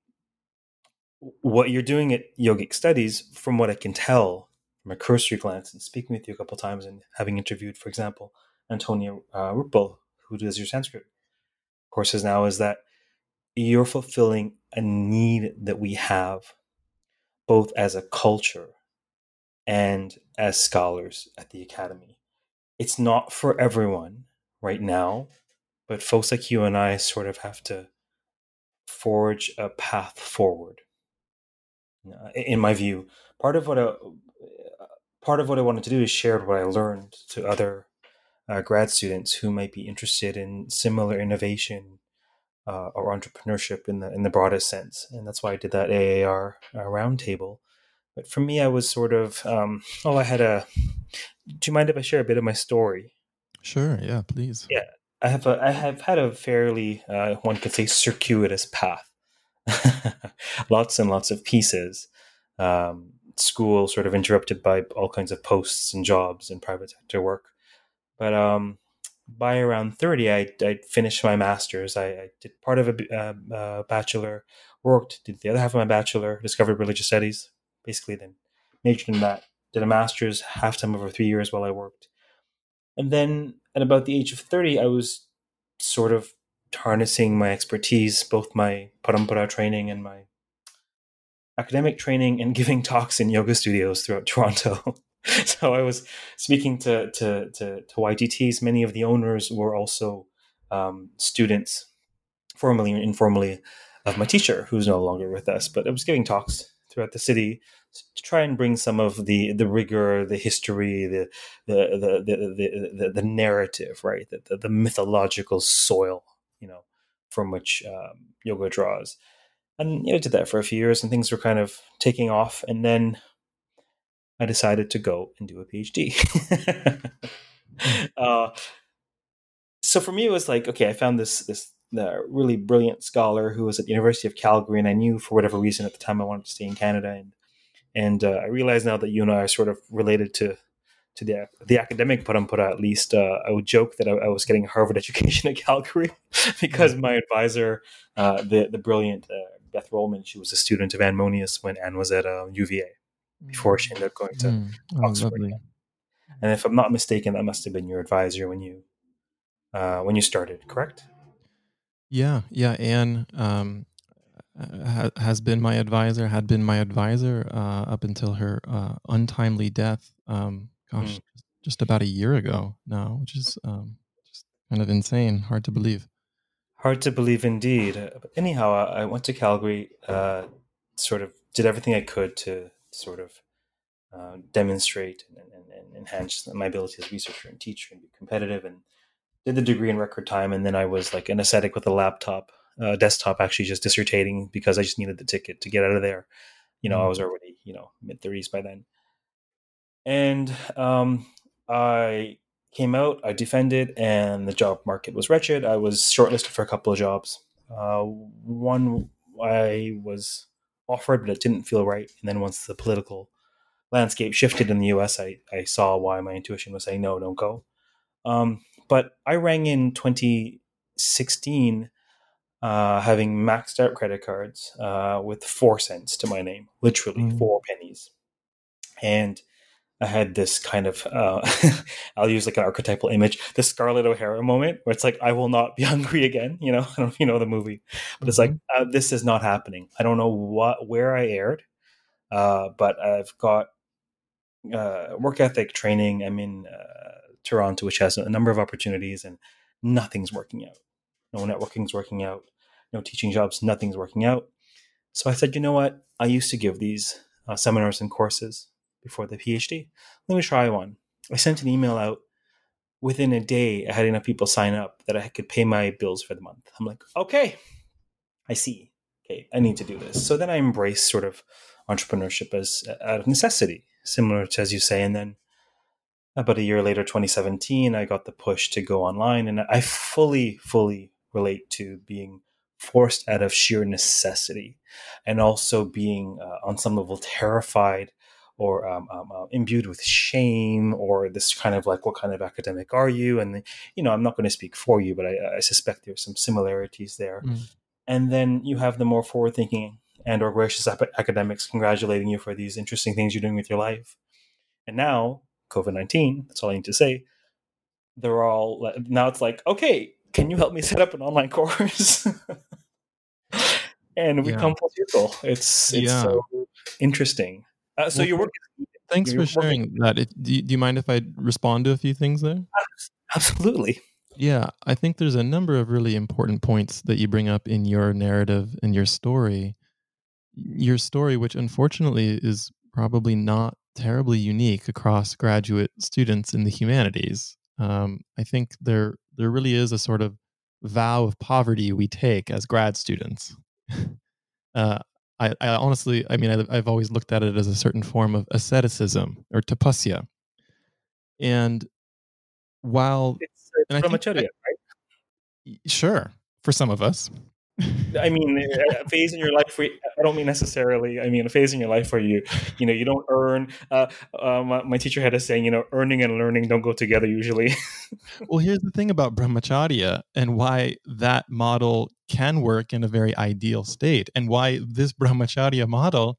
what you're doing at Yogic Studies, from what I can tell from a cursory glance and speaking with you a couple of times and having interviewed, for example, Antonia uh, Rupel, who does your Sanskrit courses now, is that you're fulfilling a need that we have both as a culture and as scholars at the academy. It's not for everyone right now, but folks like you and I sort of have to forge a path forward. Uh, in my view, part of what I, part of what I wanted to do is share what I learned to other uh, grad students who might be interested in similar innovation uh, or entrepreneurship in the in the broadest sense, and that's why I did that A A R uh, roundtable. But for me, I was sort of um, oh, I had a. Do you mind if I share a bit of my story? Sure. Yeah. Please. Yeah, I have a I have had a fairly uh, one could say circuitous path. Lots and lots of pieces. Um, school sort of interrupted by all kinds of posts and jobs and private sector work. But um, by around thirty, I I finished my master's. I, I did part of a uh, uh, bachelor, worked, did the other half of my bachelor, discovered religious studies, basically then majored in that. Did a master's, half time over three years while I worked. And then at about the age of thirty, I was sort of harnessing my expertise, both my parampara training and my academic training, and giving talks in yoga studios throughout Toronto. So I was speaking to, to, to, to Y T Ts. Many of the owners were also um, students, formally and informally, of my teacher, who's no longer with us. But I was giving talks throughout the city to try and bring some of the, the rigor, the history, the the the the, the, the, the narrative, right, the, the, the mythological soil, you know, from which um, yoga draws. And you know, I did that for a few years, and things were kind of taking off. And then I decided to go and do a PhD. uh, so for me, it was like, okay, I found this this uh, really brilliant scholar who was at the University of Calgary, and I knew for whatever reason at the time I wanted to stay in Canada, and and uh, I realize now that you and I are sort of related to to the the academic put on put out. At least uh, I would joke that I, I was getting a Harvard education at Calgary because my advisor, uh, the the brilliant uh, Beth Rollman, she was a student of Anne Monius when Anne was at uh, U V A before she ended up going to Mm. Oh, Oxford. lovely. And if I'm not mistaken, that must have been your advisor when you uh, when you started, correct? Yeah, yeah. Anne um, ha- has been my advisor, had been my advisor uh, up until her uh, untimely death. Um, gosh, Mm. just about a year ago now, which is um, just kind of insane, hard to believe. Hard to believe indeed. Uh, but anyhow, I, I went to Calgary, uh, sort of did everything I could to sort of uh, demonstrate and, and, and enhance my ability as a researcher and teacher and be competitive, and did the degree in record time. And then I was like an ascetic with a laptop, uh, desktop, actually just dissertating because I just needed the ticket to get out of there. You know, Mm. I was already, you know, mid thirties by then. And um, I came out, I defended, and the job market was wretched. I was shortlisted for a couple of jobs. Uh, one I was offered, but it didn't feel right. And then once the political landscape shifted in the U S, I, I saw why my intuition was saying, no, don't go. Um, but I rang in twenty sixteen uh, having maxed out credit cards uh, with four cents to my name, literally Mm. four pennies. And I had this kind of, uh, I'll use like an archetypal image, the Scarlett O'Hara moment where it's like, I will not be hungry again. You know, I don't know if you know the movie, but it's like, uh, this is not happening. I don't know what, where I erred, uh, but I've got uh, work ethic training. I'm in uh, Toronto, which has a number of opportunities, and nothing's working out. No networking's working out. No teaching jobs. Nothing's working out. So I said, you know what? I used to give these uh, seminars and courses before the PhD. Let me try one. I sent an email out. Within a day, I had enough people sign up that I could pay my bills for the month. I'm like, okay, I see. Okay, I need to do this. So then I embraced sort of entrepreneurship as out of necessity, similar to as you say. And then about a year later, twenty seventeen, I got the push to go online, and I fully, fully relate to being forced out of sheer necessity, and also being uh, on some level terrified or um, um, uh, imbued with shame, or this kind of like, what kind of academic are you? And you know, I'm not going to speak for you, but I, I suspect there's some similarities there. Mm. And then you have the more forward-thinking and or gracious ap- academics congratulating you for these interesting things you're doing with your life. And now COVID nineteen, that's all I need to say. They're all now it's like, okay, can you help me set up an online course? And we Yeah. come full circle. It's it's Yeah. so interesting. Uh, so Well, your work is Thanks your for work is- sharing that. It, do, you, do you mind if I respond to a few things there? absolutely. Yeah, I think there's a number of really important points that you bring up in your narrative and your story. Your story, which unfortunately is probably not terribly unique across graduate students in the humanities. Um, I think there there really is a sort of vow of poverty we take as grad students. uh, I, I honestly, I mean, I, I've always looked at it as a certain form of asceticism or tapasya. And while, It's, it's and I think, brahmacharya, I, sure, for some of us. I mean, a phase in your life where I don't mean necessarily. I mean, a phase in your life where you, you know, you don't earn. Uh, uh, my, my teacher had a saying, you know, earning and learning don't go together usually. Well, here's the thing about brahmacharya and why that model can work in a very ideal state, and why this brahmacharya model,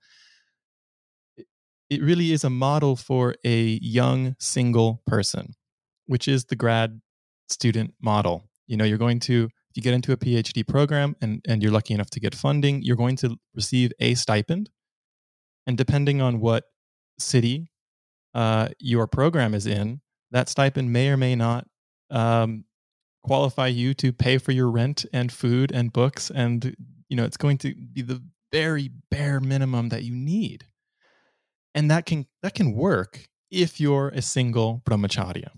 it really is a model for a young single person, which is the grad student model. You know, you're going to, if you get into a PhD program and, and you're lucky enough to get funding, you're going to receive a stipend. And depending on what city uh, your program is in, that stipend may or may not um, qualify you to pay for your rent and food and books. And, you know, it's going to be the very bare minimum that you need. And that can that can work if you're a single brahmacharya.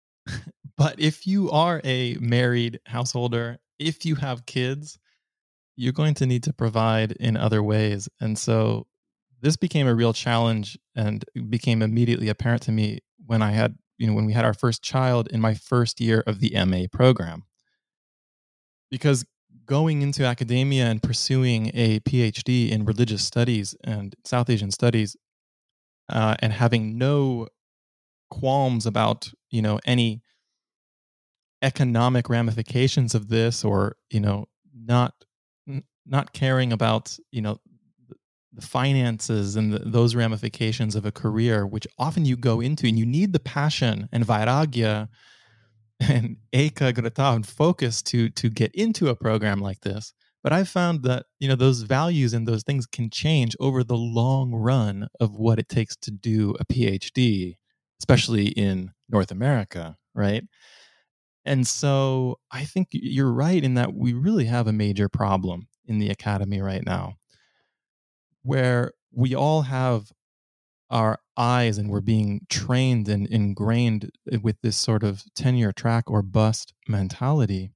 But if you are a married householder, if you have kids, you're going to need to provide in other ways. And so this became a real challenge and became immediately apparent to me when I had, you know, when we had our first child in my first year of the M A program. Because going into academia and pursuing a PhD in religious studies and South Asian studies, uh, and having no qualms about, you know, any economic ramifications of this, or, you know, not n- not caring about, you know, the finances and the, those ramifications of a career, which often you go into and you need the passion and vairagya and ekagrata and focus to to get into a program like this. But I've found that, you know, those values and those things can change over the long run of what it takes to do a PhD, especially in North America, right? And so I think you're right in that we really have a major problem in the academy right now, where we all have our eyes and we're being trained and ingrained with this sort of tenure track or bust mentality.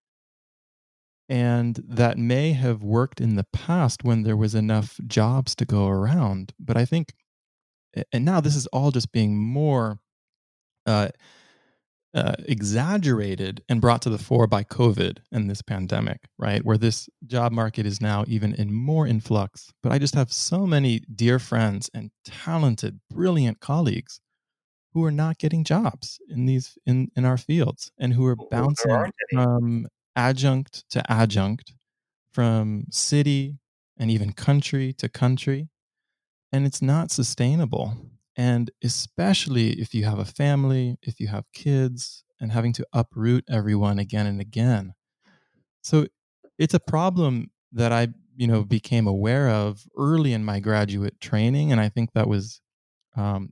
And that may have worked in the past when there was enough jobs to go around. But I think, and now this is all just being more uh, uh, exaggerated and brought to the fore by COVID and this pandemic, right? Where this job market is now even in more influx. But I just have so many dear friends and talented, brilliant colleagues who are not getting jobs in these in, in our fields, and who are Well, there bouncing aren't any. from adjunct to adjunct, from city and even country to country, and it's not sustainable. And especially if you have a family, if you have kids, and having to uproot everyone again and again. So it's a problem that I, you know, became aware of early in my graduate training, and I think that was um,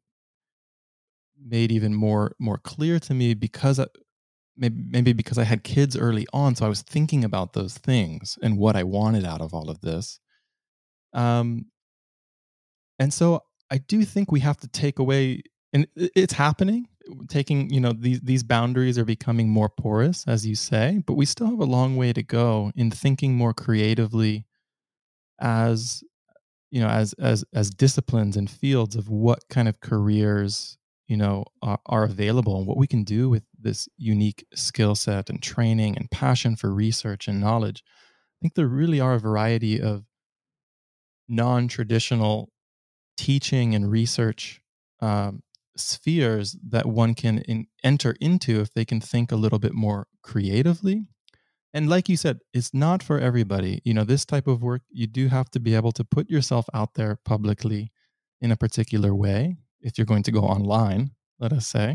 made even more more clear to me because I, maybe maybe because I had kids early on, so I was thinking about those things and what I wanted out of all of this. Um, and so I do think we have to take away, and it's happening. Taking, you know, these these boundaries are becoming more porous, as you say, but we still have a long way to go in thinking more creatively as, you know, as as as disciplines and fields of what kind of careers, you know, are, are available and what we can do with this unique skill set and training and passion for research and knowledge. I think there really are a variety of non-traditional teaching and research um, spheres that one can in, enter into if they can think a little bit more creatively. And like you said, it's not for everybody. You know, this type of work, you do have to be able to put yourself out there publicly in a particular way if you're going to go online, let us say.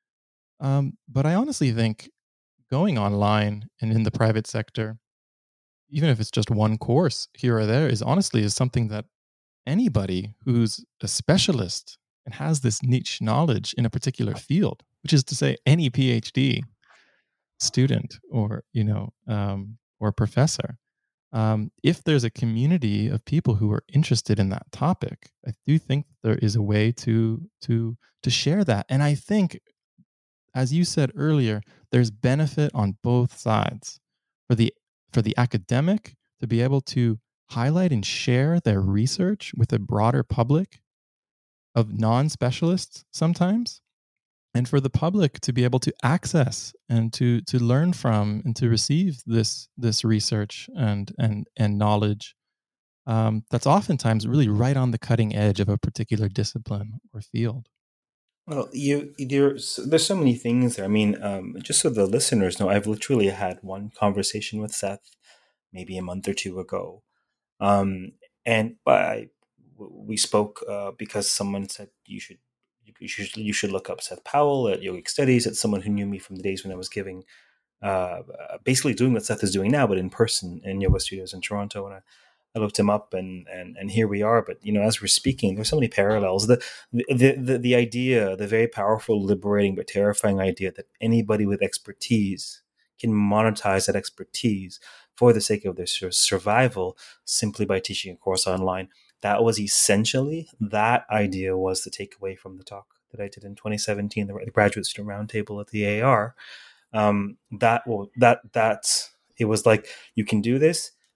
Um, but I honestly think going online and in the private sector, even if it's just one course here or there, is honestly is something that anybody who's a specialist and has this niche knowledge in a particular field, which is to say any PhD student or, you know, um, or professor, um, if there's a community of people who are interested in that topic, I do think there is a way to to to share that. And I think, as you said earlier, there's benefit on both sides for the for the academic to be able to highlight and share their research with a broader public of non-specialists sometimes, and for the public to be able to access and to to learn from and to receive this this research and and and knowledge, um, that's oftentimes really right on the cutting edge of a particular discipline or field. Well, you there's there's so many things there. I mean, um, just so the listeners know, I've literally had one conversation with Seth maybe a month or two ago, um, and but I, we spoke uh, because someone said you should you should you should look up Seth Powell at Yogic Studies. It's someone who knew me from the days when I was giving, uh, basically doing what Seth is doing now, but in person in yoga studios in Toronto, and I I looked him up, and and and here we are. But you know, as we're speaking, there's so many parallels. The the the, the idea, the very powerful, liberating but terrifying idea that anybody with expertise can monetize that expertise for the sake of their survival simply by teaching a course online. That was essentially, that idea was the takeaway from the talk that I did in twenty seventeen, the graduate student roundtable at the A A R. Um, that well, that that's it was like, you can do this.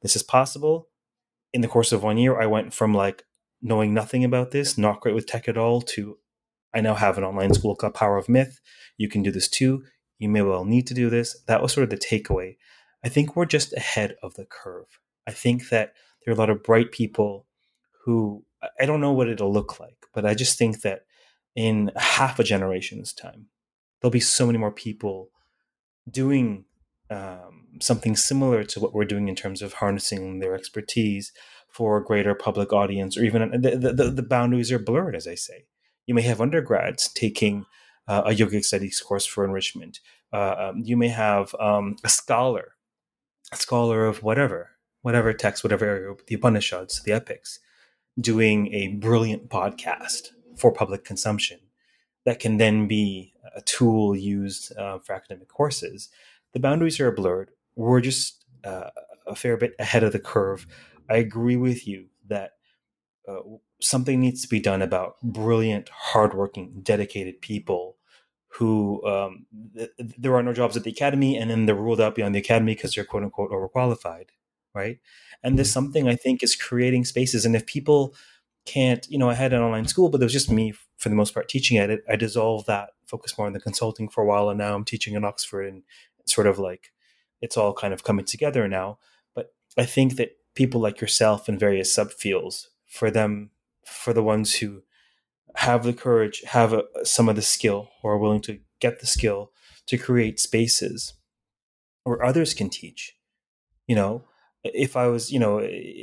this is possible. In the course of one year, I went from like knowing nothing about this, not great with tech at all, to I now have an online school called Power of Myth. You can do this too. You may well need to do this. That was sort of the takeaway. I think we're just ahead of the curve. I think that there are a lot of bright people who, I don't know what it'll look like, but I just think that in half a generation's time, there'll be so many more people doing um, something similar to what we're doing in terms of harnessing their expertise for a greater public audience, or even the, the, the boundaries are blurred, as I say. You may have undergrads taking uh, a yogic studies course for enrichment. Uh, um, you may have um, a scholar, a scholar of whatever, whatever text, whatever area, the Upanishads, the epics, doing a brilliant podcast for public consumption that can then be a tool used uh, for academic courses. The boundaries are blurred. We're just uh, a fair bit ahead of the curve. I agree with you that uh, something needs to be done about brilliant, hardworking, dedicated people who um, th- there are no jobs at the academy, and then they're ruled out beyond the academy because they're quote unquote overqualified, right? And there's something I think is creating spaces. And if people can't, you know, I had an online school, but it was just me for the most part teaching at it. I dissolved that, focused more on the consulting for a while, and now I'm teaching in Oxford, and sort of like it's all kind of coming together now. But I think that people like yourself in various subfields, for them, for the ones who have the courage, have a, some of the skill, or are willing to get the skill to create spaces where others can teach. You know, if I was, you know,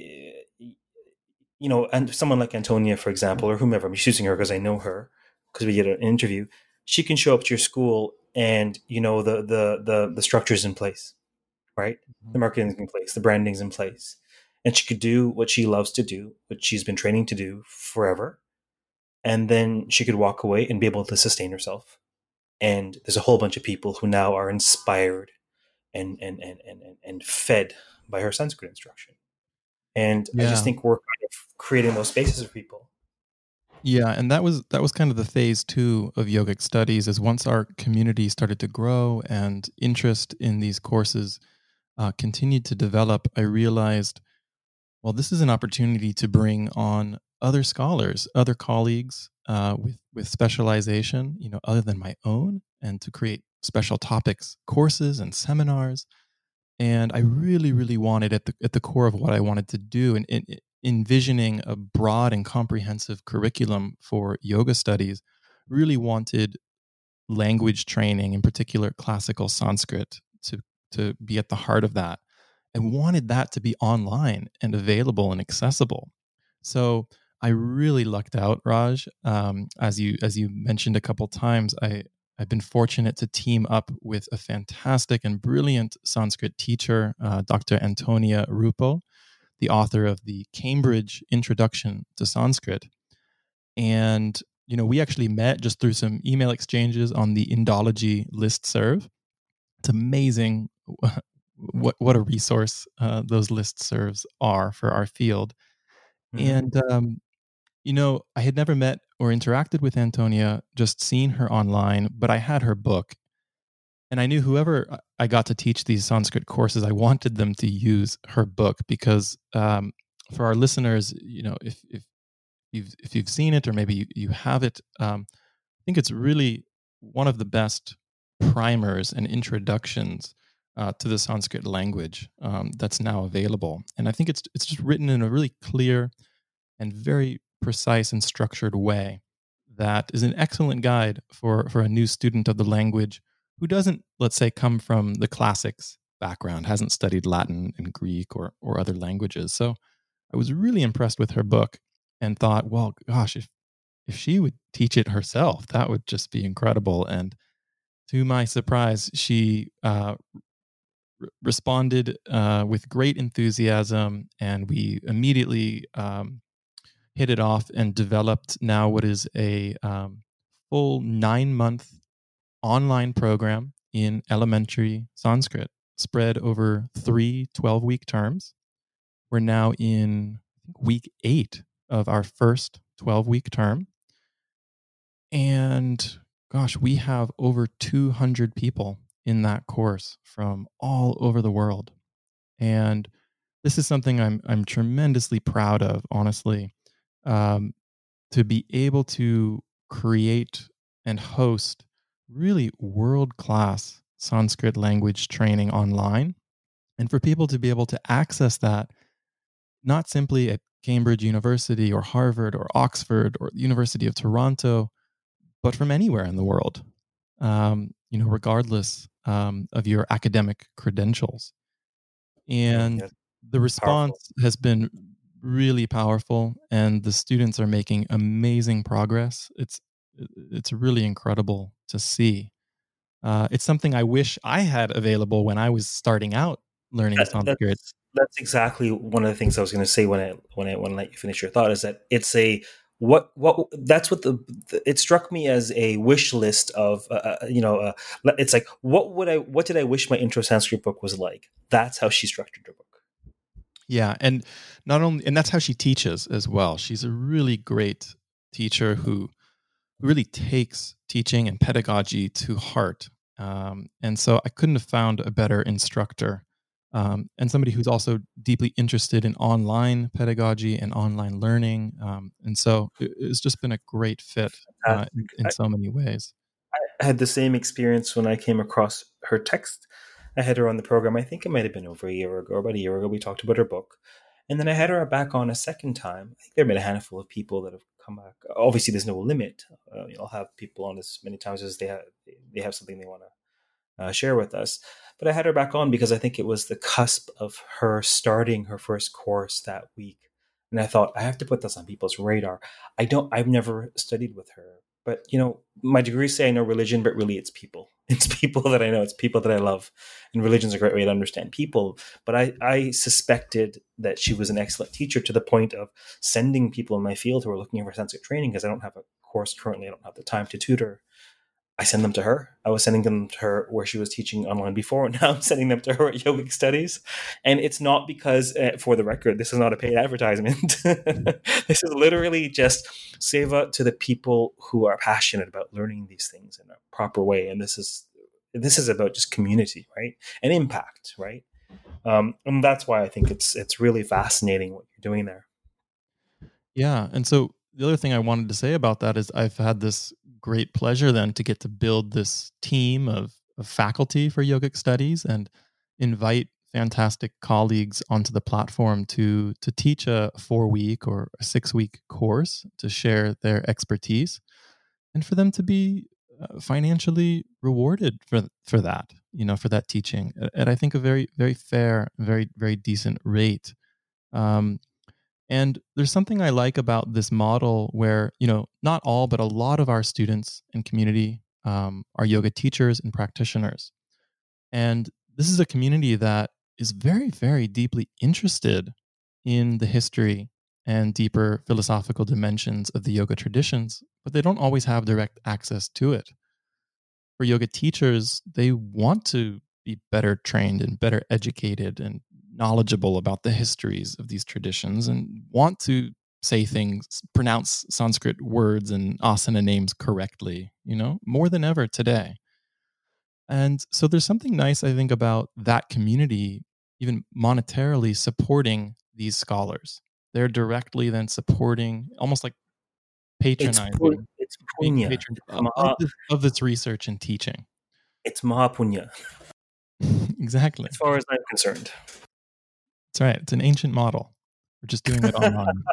you know, and someone like Antonia, for example, or whomever, I'm just using her because I know her, because we did an interview, she can show up to your school and, you know, the the the, the structure's in place, right? The marketing's in place, the branding's in place. And she could do what she loves to do, what she's been training to do forever. And then she could walk away and be able to sustain herself. And there's a whole bunch of people who now are inspired and and and and, and fed by her Sanskrit instruction. And I just Yeah. think we're kind of creating those spaces for people. Yeah, and that was that was kind of the phase two of yogic studies. Is once our community started to grow and interest in these courses uh, continued to develop, I realized, well, this is an opportunity to bring on other scholars, other colleagues uh, with with specialization, you know, other than my own, and to create special topics, courses, and seminars. And I really, really wanted at the at the core of what I wanted to do, and, and envisioning a broad and comprehensive curriculum for yoga studies, really wanted language training, in particular classical Sanskrit, to to be at the heart of that. I wanted that to be online and available and accessible. So I really lucked out, Raj. Um, as you as you mentioned a couple times, I I've been fortunate to team up with a fantastic and brilliant Sanskrit teacher, uh, Doctor Antonia Rupo, the author of the Cambridge Introduction to Sanskrit. And, you know, we actually met just through some email exchanges on the Indology listserv. It's amazing what what a resource uh, those listservs are for our field. Mm-hmm. And, um, you know, I had never met or interacted with Antonia, just seen her online, but I had her book. And I knew whoever I got to teach these Sanskrit courses, I wanted them to use her book because um, for our listeners, you know, if if you've if you've seen it or maybe you, you have it, um, I think it's really one of the best primers and introductions uh, to the Sanskrit language um, that's now available. And I think it's it's just written in a really clear and very precise and structured way that is an excellent guide for for a new student of the language who doesn't, let's say, come from the classics background, hasn't studied Latin and Greek or or other languages. So I was really impressed with her book and thought, well, gosh, if if she would teach it herself, that would just be incredible. And to my surprise, she uh, r- responded uh, with great enthusiasm, and we immediately um, hit it off and developed now what is a um, full nine month online program in elementary Sanskrit spread over three twelve week terms. We're now in week eight of our first twelve week term. And gosh, we have over two hundred people in that course from all over the world. And this is something I'm I'm tremendously proud of, honestly, um, to be able to create and host really world class Sanskrit language training online, and for people to be able to access that not simply at Cambridge University or Harvard or Oxford or the University of Toronto, but from anywhere in the world, um, you know, regardless um, of your academic credentials. Yeah, And yeah, the powerful. response has been really powerful, and the students are making amazing progress. It's it's really incredible to see. Uh, it's something I wish I had available when I was starting out learning That, Sanskrit. that's that's exactly one of the things I was going to say when I when I when I let you finish your thought is that it's a what what that's what the, the it struck me as a wish list of uh, uh, you know uh, it's like what would I what did I wish my intro Sanskrit book was like. That's how she structured her book. Yeah, and not only and that's how she teaches as well. She's a really great teacher who really takes teaching and pedagogy to heart. Um, and so I couldn't have found a better instructor, um, and somebody who's also deeply interested in online pedagogy and online learning. Um, and so it, it's just been a great fit uh, in, in I, so many ways. I had the same experience when I came across her text. I had her on the program. I think it might have been over a year ago, about a year ago. We talked about her book, and then I had her back on a second time. I think there have been a handful of people that have come back. Obviously, there's no limit. Uh, you'll have people on as many times as they have. They have something they want to uh, share with us. But I had her back on because I think it was the cusp of her starting her first course that week, and I thought I have to put this on people's radar. I don't. I've never studied with her, but you know, my degrees say I know religion, but really it's people. It's people that I know. It's people that I love, and religion's a great way to understand people. But I, I suspected that she was an excellent teacher to the point of sending people in my field who are looking for Sanskrit training because I don't have a course currently. I don't have the time to tutor. I send them to her. I was sending them to her where she was teaching online before. Now I'm sending them to her at Yogic Studies. And it's not because, uh, for the record, this is not a paid advertisement. This is literally just seva to the people who are passionate about learning these things in a proper way. And this is this is about just community, right? And impact, right? Um, and that's why I think it's it's really fascinating what you're doing there. Yeah. And so the other thing I wanted to say about that is I've had this great pleasure then to get to build this team of, of faculty for yogic studies and invite fantastic colleagues onto the platform to to teach a four week or a six week course to share their expertise and for them to be uh, financially rewarded for for that, you know, for that teaching at I think a very very fair, very very decent rate. Um, and there's something I like about this model where, you know, not all, but a lot of our students and community um, are yoga teachers and practitioners. And this is a community that is very, very deeply interested in the history and deeper philosophical dimensions of the yoga traditions, but they don't always have direct access to it. For yoga teachers, they want to be better trained and better educated and knowledgeable about the histories of these traditions and want to say things, pronounce Sanskrit words and asana names correctly, you know, more than ever today. And so there's something nice, I think, about that community, even monetarily supporting these scholars. They're directly then supporting, almost like It's pu- patronizing, it's being punya. patron It's of, of, maha, this, of this research and teaching. it's mahapunya, Exactly. as far as I'm concerned. That's right. It's an ancient model. We're just doing it online.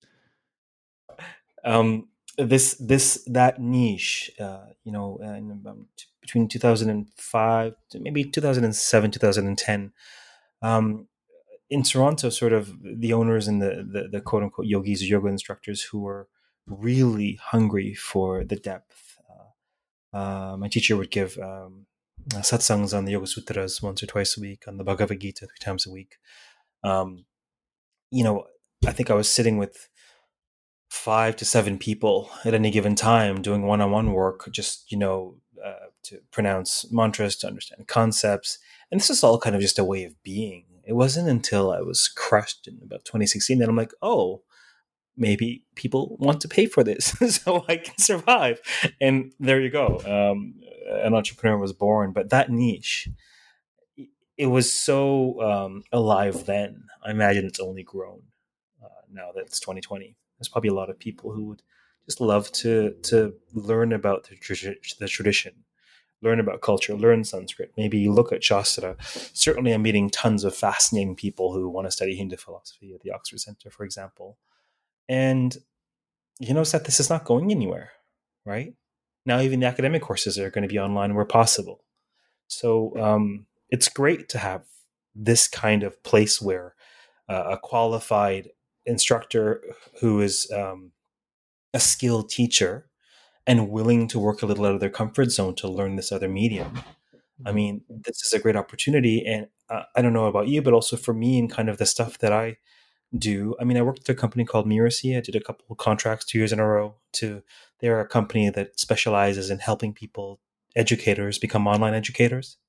um, this this that niche, uh, you know, in about t- between two thousand five to maybe two thousand seven, two thousand ten, um, in Toronto, sort of the owners and the, the, the quote unquote yogis or yoga instructors who were really hungry for the depth. Uh, uh, my teacher would give um, uh, satsangs on the Yoga Sutras once or twice a week, on the Bhagavad Gita three times a week. Um, you know, I think I was sitting with five to seven people at any given time doing one-on-one work, just, you know, uh, to pronounce mantras, to understand concepts. And this is all kind of just a way of being. It wasn't until I was crushed in about twenty sixteen that I'm like, oh, maybe people want to pay for this so I can survive. And there you go. Um, an entrepreneur was born. But that niche, it was so um, alive then. I imagine it's only grown uh, now that it's twenty twenty. There's probably a lot of people who would just love to to learn about the, tradi- the tradition, learn about culture, learn Sanskrit. Maybe you look at Shastra. Certainly, I'm meeting tons of fascinating people who want to study Hindu philosophy at the Oxford Center, for example. And you notice that this is not going anywhere, right? Now, even the academic courses are going to be online where possible. So um, it's great to have this kind of place where uh, a qualified instructor who is um, a skilled teacher and willing to work a little out of their comfort zone to learn this other medium. I mean, this is a great opportunity. And uh, I don't know about you, but also for me and kind of the stuff that I do. I mean, I worked at a company called Miracy. I did a couple of contracts two years in a row. To they're a company that specializes in helping people, educators, become online educators,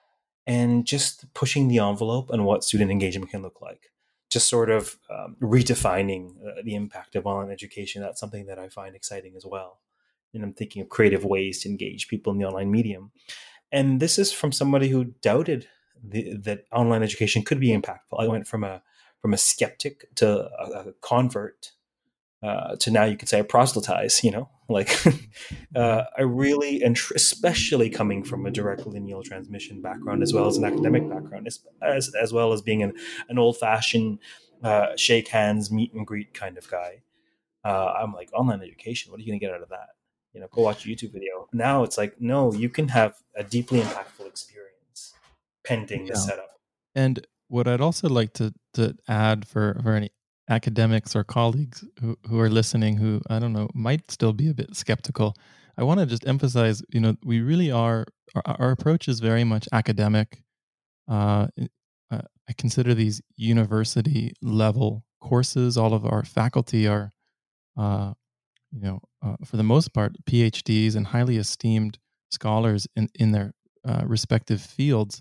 and just pushing the envelope on what student engagement can look like. Just sort of um, redefining uh, the impact of online education. That's something that I find exciting as well. And I'm thinking of creative ways to engage people in the online medium. And this is from somebody who doubted the, that online education could be impactful. I went from a from a skeptic to a, a convert uh, to now you could say I proselytize. You know, like uh, I really, and tr- especially coming from a direct lineal transmission background as well as an academic background, as as, as well as being an an old fashioned uh, shake hands, meet and greet kind of guy. Uh, I'm like, online education. What are you going to get out of that? You know, go watch a YouTube video. Now it's like, no, you can have a deeply impactful experience pending the Yeah. setup. And what I'd also like to to add for, for any academics or colleagues who, who are listening who, I don't know, might still be a bit skeptical, I want to just emphasize, you know, we really are, our, our approach is very much academic. Uh, uh, I consider these university level courses. All of our faculty are, uh, you know, uh, for the most part, PhDs and highly esteemed scholars in, in their uh, respective fields.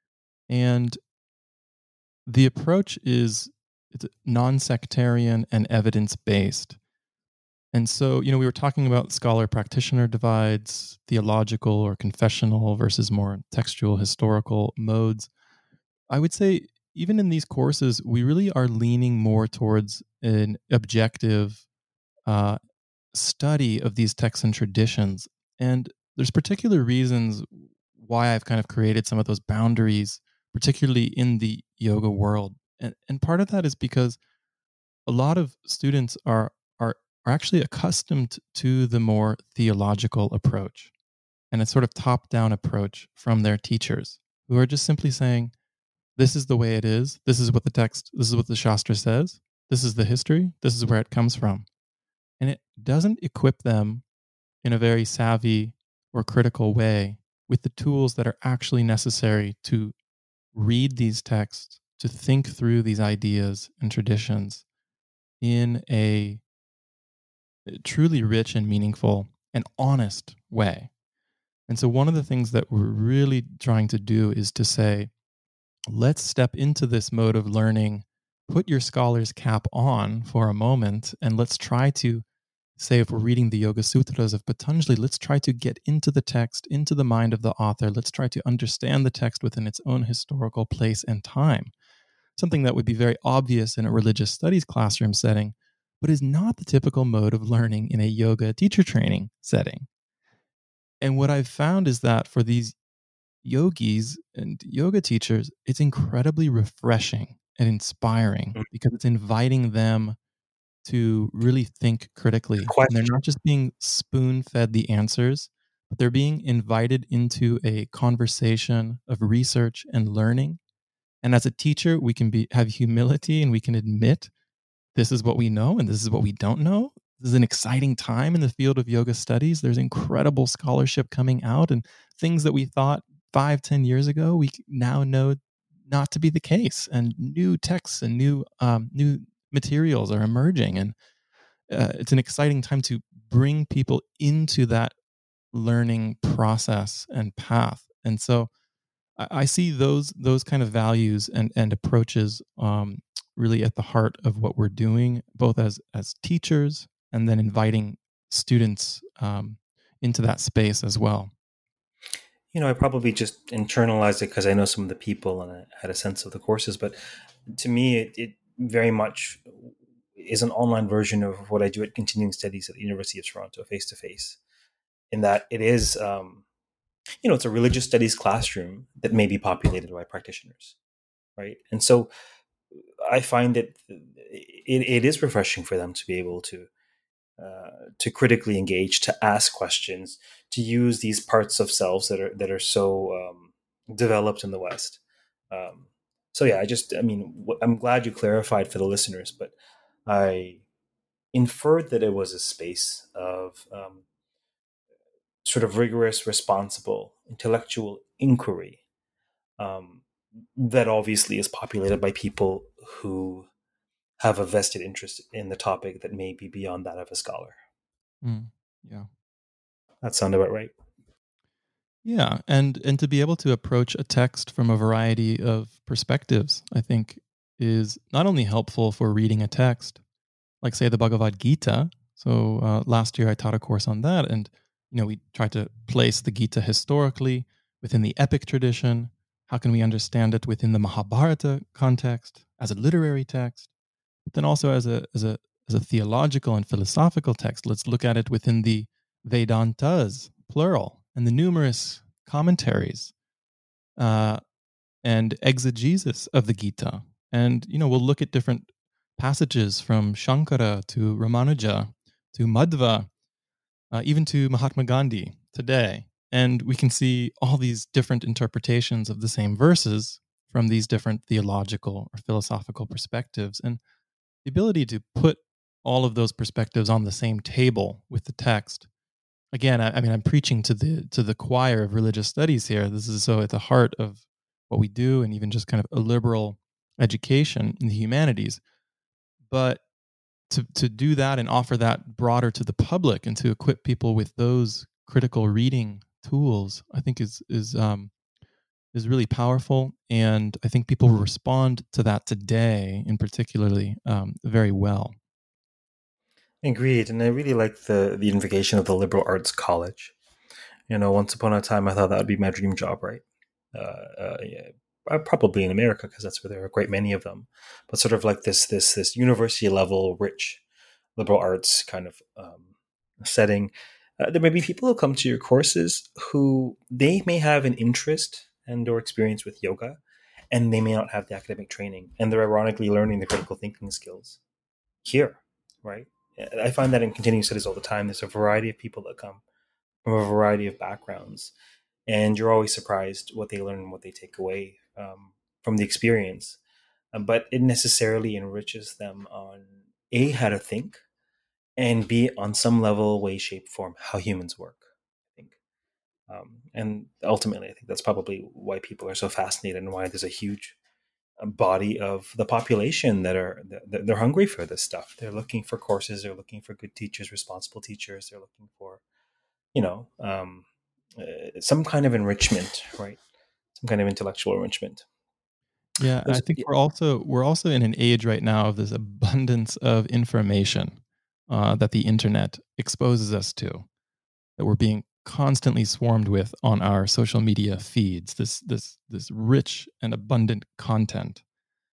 And the approach is it's non-sectarian and evidence-based. And so, you know, we were talking about scholar-practitioner divides, theological or confessional versus more textual, historical modes. I would say even in these courses, we really are leaning more towards an objective uh, study of these texts and traditions. And there's particular reasons why I've kind of created some of those boundaries, particularly in the yoga world. And, and part of that is because a lot of students are, are, are actually accustomed to the more theological approach and a sort of top down approach from their teachers who are just simply saying, this is the way it is. This is what the text, this is what the Shastra says. This is the history. This is where it comes from. And it doesn't equip them in a very savvy or critical way with the tools that are actually necessary to read these texts, to think through these ideas and traditions in a truly rich and meaningful and honest way. And so, one of the things that we're really trying to do is to say, let's step into this mode of learning, put your scholar's cap on for a moment, and let's try to say, if we're reading the Yoga Sutras of Patanjali, let's try to get into the text, into the mind of the author. Let's try to understand the text within its own historical place and time. Something that would be very obvious in a religious studies classroom setting, but is not the typical mode of learning in a yoga teacher training setting. And what I've found is that for these yogis and yoga teachers, it's incredibly refreshing and inspiring because it's inviting them to really think critically. And they're not just being spoon fed the answers, but they're being invited into a conversation of research and learning. And as a teacher, we can be have humility and we can admit this is what we know and this is what we don't know. This is an exciting time in the field of yoga studies. There's incredible scholarship coming out, and things that we thought five, ten years ago, we now know not to be the case. And new texts and new um, new materials are emerging, and uh, it's an exciting time to bring people into that learning process and path. And so, I, I see those those kind of values and and approaches um, really at the heart of what we're doing, both as as teachers and then inviting students um, into that space as well. you know, I probably just internalized it because I know some of the people and I had a sense of the courses. But to me, it, it very much is an online version of what I do at continuing studies at the University of Toronto, face to face. In that it is, um, you know, it's a religious studies classroom that may be populated by practitioners, right? And so I find that it, it is refreshing for them to be able to uh, to critically engage, to ask questions, to use these parts of selves that are that are so um, developed in the West. Um, so yeah, I just, I mean, w- I'm glad you clarified for the listeners, but I inferred that it was a space of um, sort of rigorous, responsible, intellectual inquiry um, that obviously is populated by people who have a vested interest in the topic that may be beyond that of a scholar. Mm, yeah. That sound about right? Yeah, and and to be able to approach a text from a variety of perspectives, I think is not only helpful for reading a text, like say the Bhagavad Gita. So uh, last year I taught a course on that, and you know we tried to place the Gita historically within the epic tradition. How can we understand it within the Mahabharata context as a literary text, but then also as a as a as a theological and philosophical text? Let's look at it within the Vedantas, plural, and the numerous commentaries uh, and exegesis of the Gita. And you know we'll look at different passages from Shankara to Ramanuja to Madhva, uh, even to Mahatma Gandhi today. And we can see all these different interpretations of the same verses from these different theological or philosophical perspectives. And the ability to put all of those perspectives on the same table with the text. Again, I, I mean, I'm preaching to the to the choir of religious studies here. This is so at the heart of what we do, and even just kind of a liberal education in the humanities. But to to do that and offer that broader to the public and to equip people with those critical reading tools, I think is is um, is really powerful, and I think people respond to that today, in particularly, um, very well. Agreed, and I really like the the invocation of the liberal arts college. You know, once upon a time, I thought that would be my dream job, right? Uh, uh, yeah, uh, probably in America because that's where there are a great many of them. But sort of like this this this university level, rich liberal arts kind of um, setting. Uh, there may be people who come to your courses who they may have an interest and or experience with yoga, and they may not have the academic training, and they're ironically learning the critical thinking skills here, right? I find that in continuing studies all the time. There's a variety of people that come from a variety of backgrounds, and you're always surprised what they learn and what they take away um, from the experience. Um, but it necessarily enriches them on A, how to think, and B, on some level, way, shape, form, how humans work, I think. Um, and ultimately, I think that's probably why people are so fascinated and why there's a huge body of the population that are they're hungry for this stuff. They're looking for courses. They're looking for good teachers, responsible teachers. They're looking for, you know, um, uh, some kind of enrichment, right? Some kind of intellectual enrichment. Yeah, I Those, think yeah, we're also we're also in an age right now of this abundance of information uh, that the internet exposes us to, that we're being constantly swarmed with on our social media feeds. This this this rich and abundant content.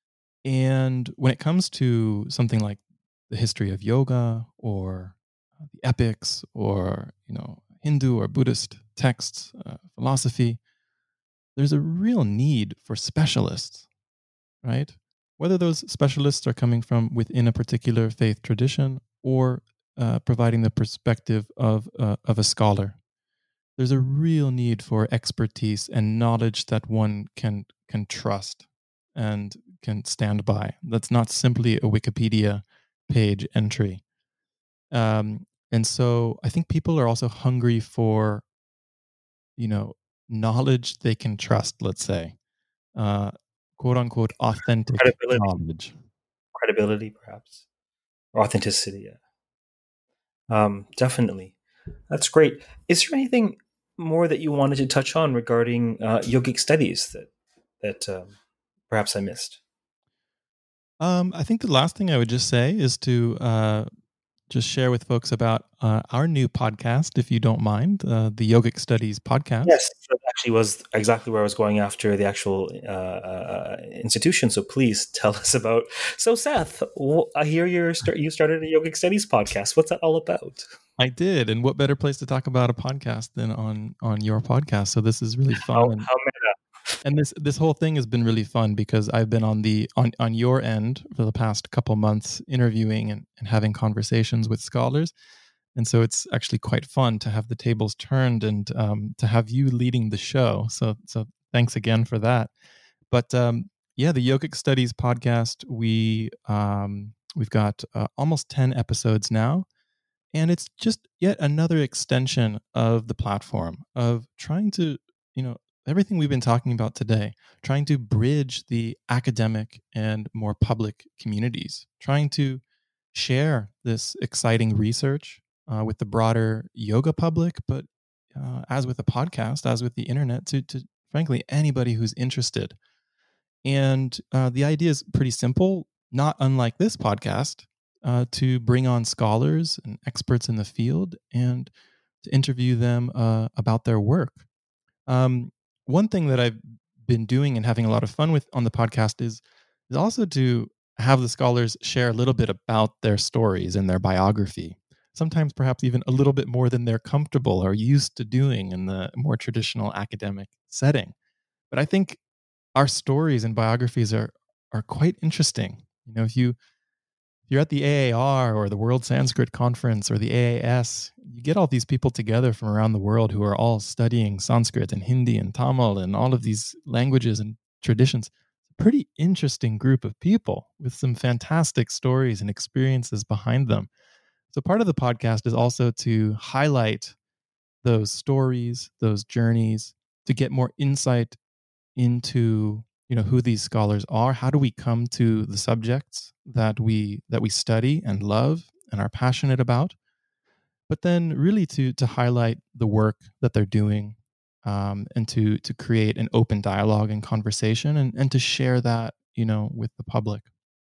And when it comes to something like the history of yoga or uh, the epics or you know Hindu or Buddhist texts, uh, philosophy, there's a real need for specialists, right? Whether those specialists are coming from within a particular faith tradition or uh, providing the perspective of uh, of a scholar, there's a real need for expertise and knowledge that one can can trust and can stand by. That's not simply a Wikipedia page entry. Um, and so I think people are also hungry for, you know, knowledge they can trust, let's say, uh, quote unquote, authentic credibility, knowledge. credibility, perhaps, or authenticity. Yeah. Um, definitely, that's great. Is there anything more that you wanted to touch on regarding uh, yogic studies that that um, perhaps I missed? Um, I think the last thing I would just say is to uh, just share with folks about uh, our new podcast, if you don't mind, uh, the Yogic Studies podcast. Yes, so actually was exactly where I was going after the actual uh, uh, institution. So please tell us about. So Seth, well, I hear you start. You started a yogic studies podcast. What's that all about? I did, and what better place to talk about a podcast than on on your podcast? So this is really fun. How, and, how meta. and this this whole thing has been really fun because I've been on the on on your end for the past couple months, interviewing and, and having conversations with scholars. And so it's actually quite fun to have the tables turned and um, to have you leading the show. So, so thanks again for that. But um, yeah, the Yogic Studies podcast, we um, we've got uh, almost ten episodes now, and it's just yet another extension of the platform of trying to, you know, everything we've been talking about today, trying to bridge the academic and more public communities, trying to share this exciting research uh, with the broader yoga public, but uh, as with a podcast, as with the internet, to, to frankly anybody who's interested. And uh, the idea is pretty simple, not unlike this podcast, uh, to bring on scholars and experts in the field and to interview them uh, about their work. Um, one thing that I've been doing and having a lot of fun with on the podcast is is also to have the scholars share a little bit about their stories and their biography. Sometimes perhaps even a little bit more than they're comfortable or used to doing in the more traditional academic setting. But I think our stories and biographies are are quite interesting. You know, if you if you're at the A A R or the World Sanskrit Conference or the A A S, you get all these people together from around the world who are all studying Sanskrit and Hindi and Tamil and all of these languages and traditions. Pretty interesting group of people with some fantastic stories and experiences behind them. So part of the podcast is also to highlight those stories, those journeys, to get more insight into, you know, who these scholars are. How do we come to the subjects that we that we study and love and are passionate about? But then really to to highlight the work that they're doing, um, and to to create an open dialogue and conversation, and, and to share that, you know, with the public.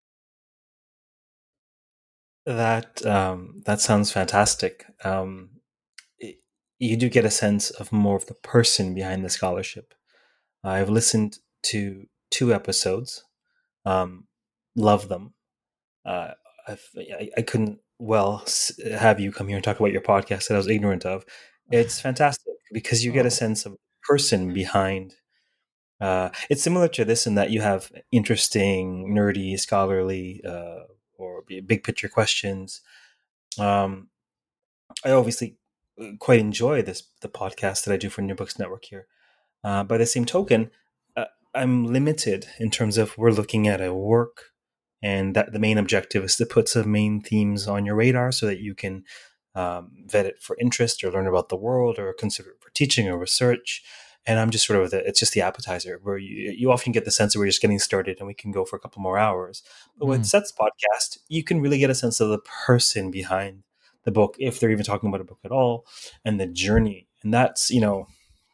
That um, that sounds fantastic. Um, it, you do get a sense of more of the person behind the scholarship. I've listened to two episodes, um, love them. Uh, I've, I, I couldn't well have you come here and talk about your podcast that I was ignorant of. It's fantastic because you get a Oh. sense of the person behind. Uh, it's similar to this in that you have interesting, nerdy, scholarly, uh, or big picture questions. Um, I obviously uh, quite enjoy this the podcast that I do for New Books Network here. Uh, by the same token, uh, I'm limited in terms of we're looking at a work, and that the main objective is to put some main themes on your radar so that you can um, vet it for interest or learn about the world or consider it for teaching or research. And I'm just sort of the, it's just the appetizer where you, you often get the sense that we're just getting started and we can go for a couple more hours. But with Mm. Seth's podcast, you can really get a sense of the person behind the book, if they're even talking about a book at all, and the journey. And that's, you know,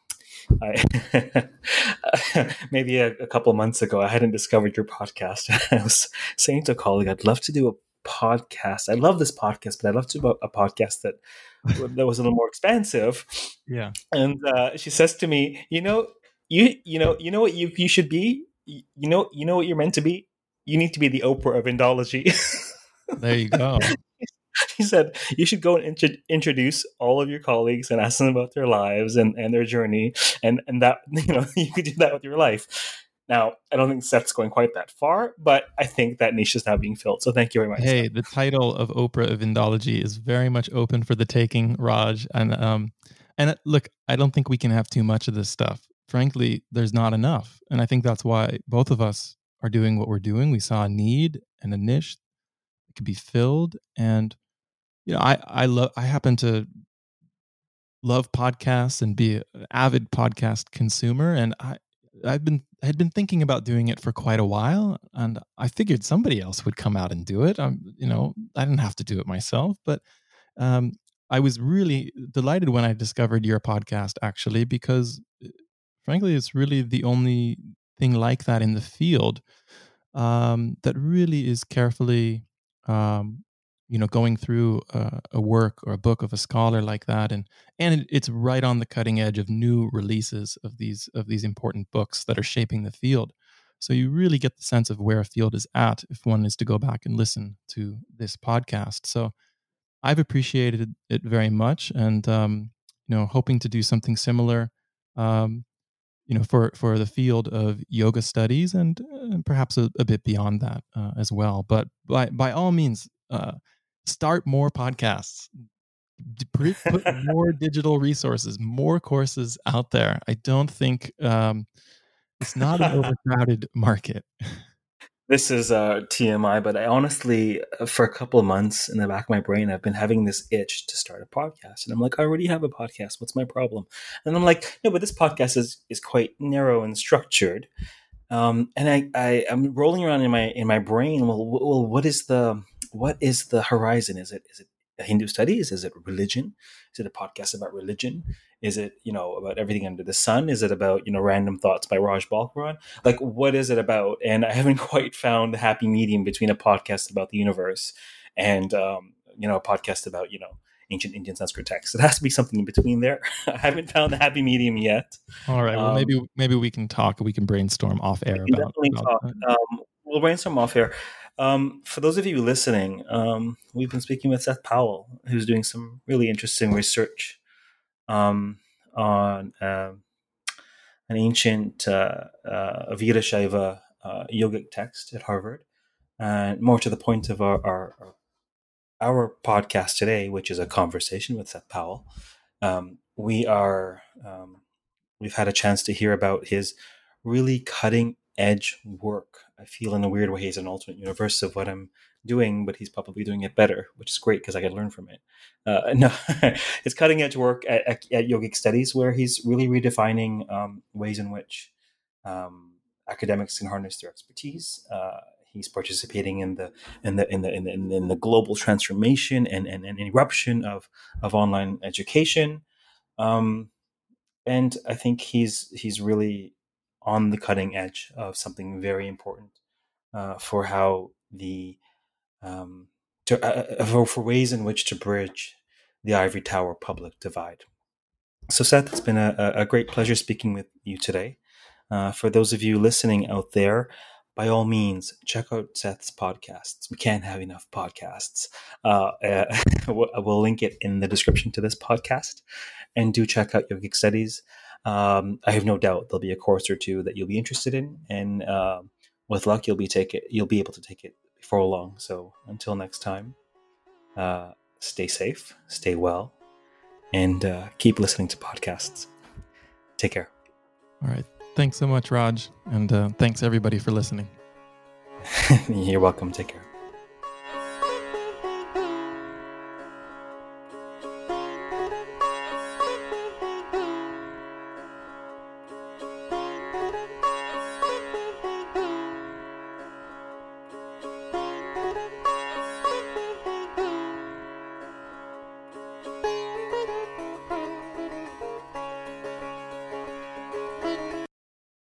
I, maybe a, a couple months ago, I hadn't discovered your podcast. I was saying to a colleague, I'd love to do a podcast. I love this podcast, but I'd love to do a, a podcast that that was a little more expansive. Yeah. And uh, she says to me, "You know, you you know, you know what you you should be. You know, you know what you're meant to be. You need to be the Oprah of Indology." There you go. He said, you should go and int- introduce all of your colleagues and ask them about their lives and, and their journey. And, and that, you know, you could do that with your life. Now, I don't think Seth's going quite that far, but I think that niche is now being filled. So thank you very much. Hey, Seth. the title of Oprah of Indology is very much open for the taking, Raj. And um, and look, I don't think we can have too much of this stuff. Frankly, there's not enough. And I think that's why both of us are doing what we're doing. We saw a need and a niche that could be filled. And, you know, I, I love, I happen to love podcasts and be an avid podcast consumer. And I, I've been I had been thinking about doing it for quite a while, and I figured somebody else would come out and do it. I'm, you know, I didn't have to do it myself, but um, I was really delighted when I discovered your podcast, actually, because frankly, it's really the only thing like that in the field um, that really is carefully um, you know, going through a, a work or a book of a scholar like that, and and it, it's right on the cutting edge of new releases of these of these important books that are shaping the field. So you really get the sense of where a field is at if one is to go back and listen to this podcast. So I've appreciated it very much, and um, you know, hoping to do something similar, um, you know, for for the field of yoga studies, and uh, perhaps a, a bit beyond that uh, as well. But by by all means, uh, start more podcasts, D- put more digital resources, more courses out there. I don't think um, it's not an overcrowded market. This is uh, T M I, but I honestly, uh, for a couple of months in the back of my brain, I've been having this itch to start a podcast. And I'm like, I already have a podcast. What's my problem? And I'm like, no, but this podcast is, is quite narrow and structured. Um, and I, I, I'm rolling around in my in my brain. Well, well, what is the what is the horizon? Is it is it Hindu studies? Is it religion? Is it a podcast about religion? Is it, you know, about everything under the sun? Is it about, you know, random thoughts by Raj Balkaran? Like, what is it about? And I haven't quite found the happy medium between a podcast about the universe and, um, you know, a podcast about, you know, ancient Indian Sanskrit texts. It has to be something in between there. I haven't found the happy medium yet. All right. Well, Um, maybe maybe we can talk. We can brainstorm off air we can about. definitely about talk. that. Um, we'll brainstorm off here. Um, for those of you listening, um, we've been speaking with Seth Powell, who's doing some really interesting research um, on uh, an ancient uh, uh, Virashaiva uh, yogic text at Harvard. And more to the point of our, our our podcast today, which is a conversation with Seth Powell, um, we are um, we've had a chance to hear about his really cutting edge work. I feel in a weird way he's an alternate universe of what I'm doing, but he's probably doing it better, which is great because I can learn from it. Uh, no, his cutting edge work at, at, at Yogic Studies, where he's really redefining um, ways in which um, academics can harness their expertise. Uh, he's participating in the in the in the in the, in the global transformation and, and, and eruption of of online education. Um, and I think he's he's really on the cutting edge of something very important uh, for how the um, to, uh, for, for ways in which to bridge the ivory tower public divide. So, Seth, it's been a, a great pleasure speaking with you today. Uh, for those of you listening out there, by all means, check out Seth's podcasts. We can't have enough podcasts. Uh, uh, we'll link it in the description to this podcast. And do check out Yogic Studies. Um, I have no doubt there'll be a course or two that you'll be interested in, and uh, with luck, you'll be take it. You'll be able to take it before long. So until next time, uh, stay safe, stay well, and uh, keep listening to podcasts. Take care. All right. Thanks so much, Raj, and uh, thanks everybody for listening. You're welcome. Take care.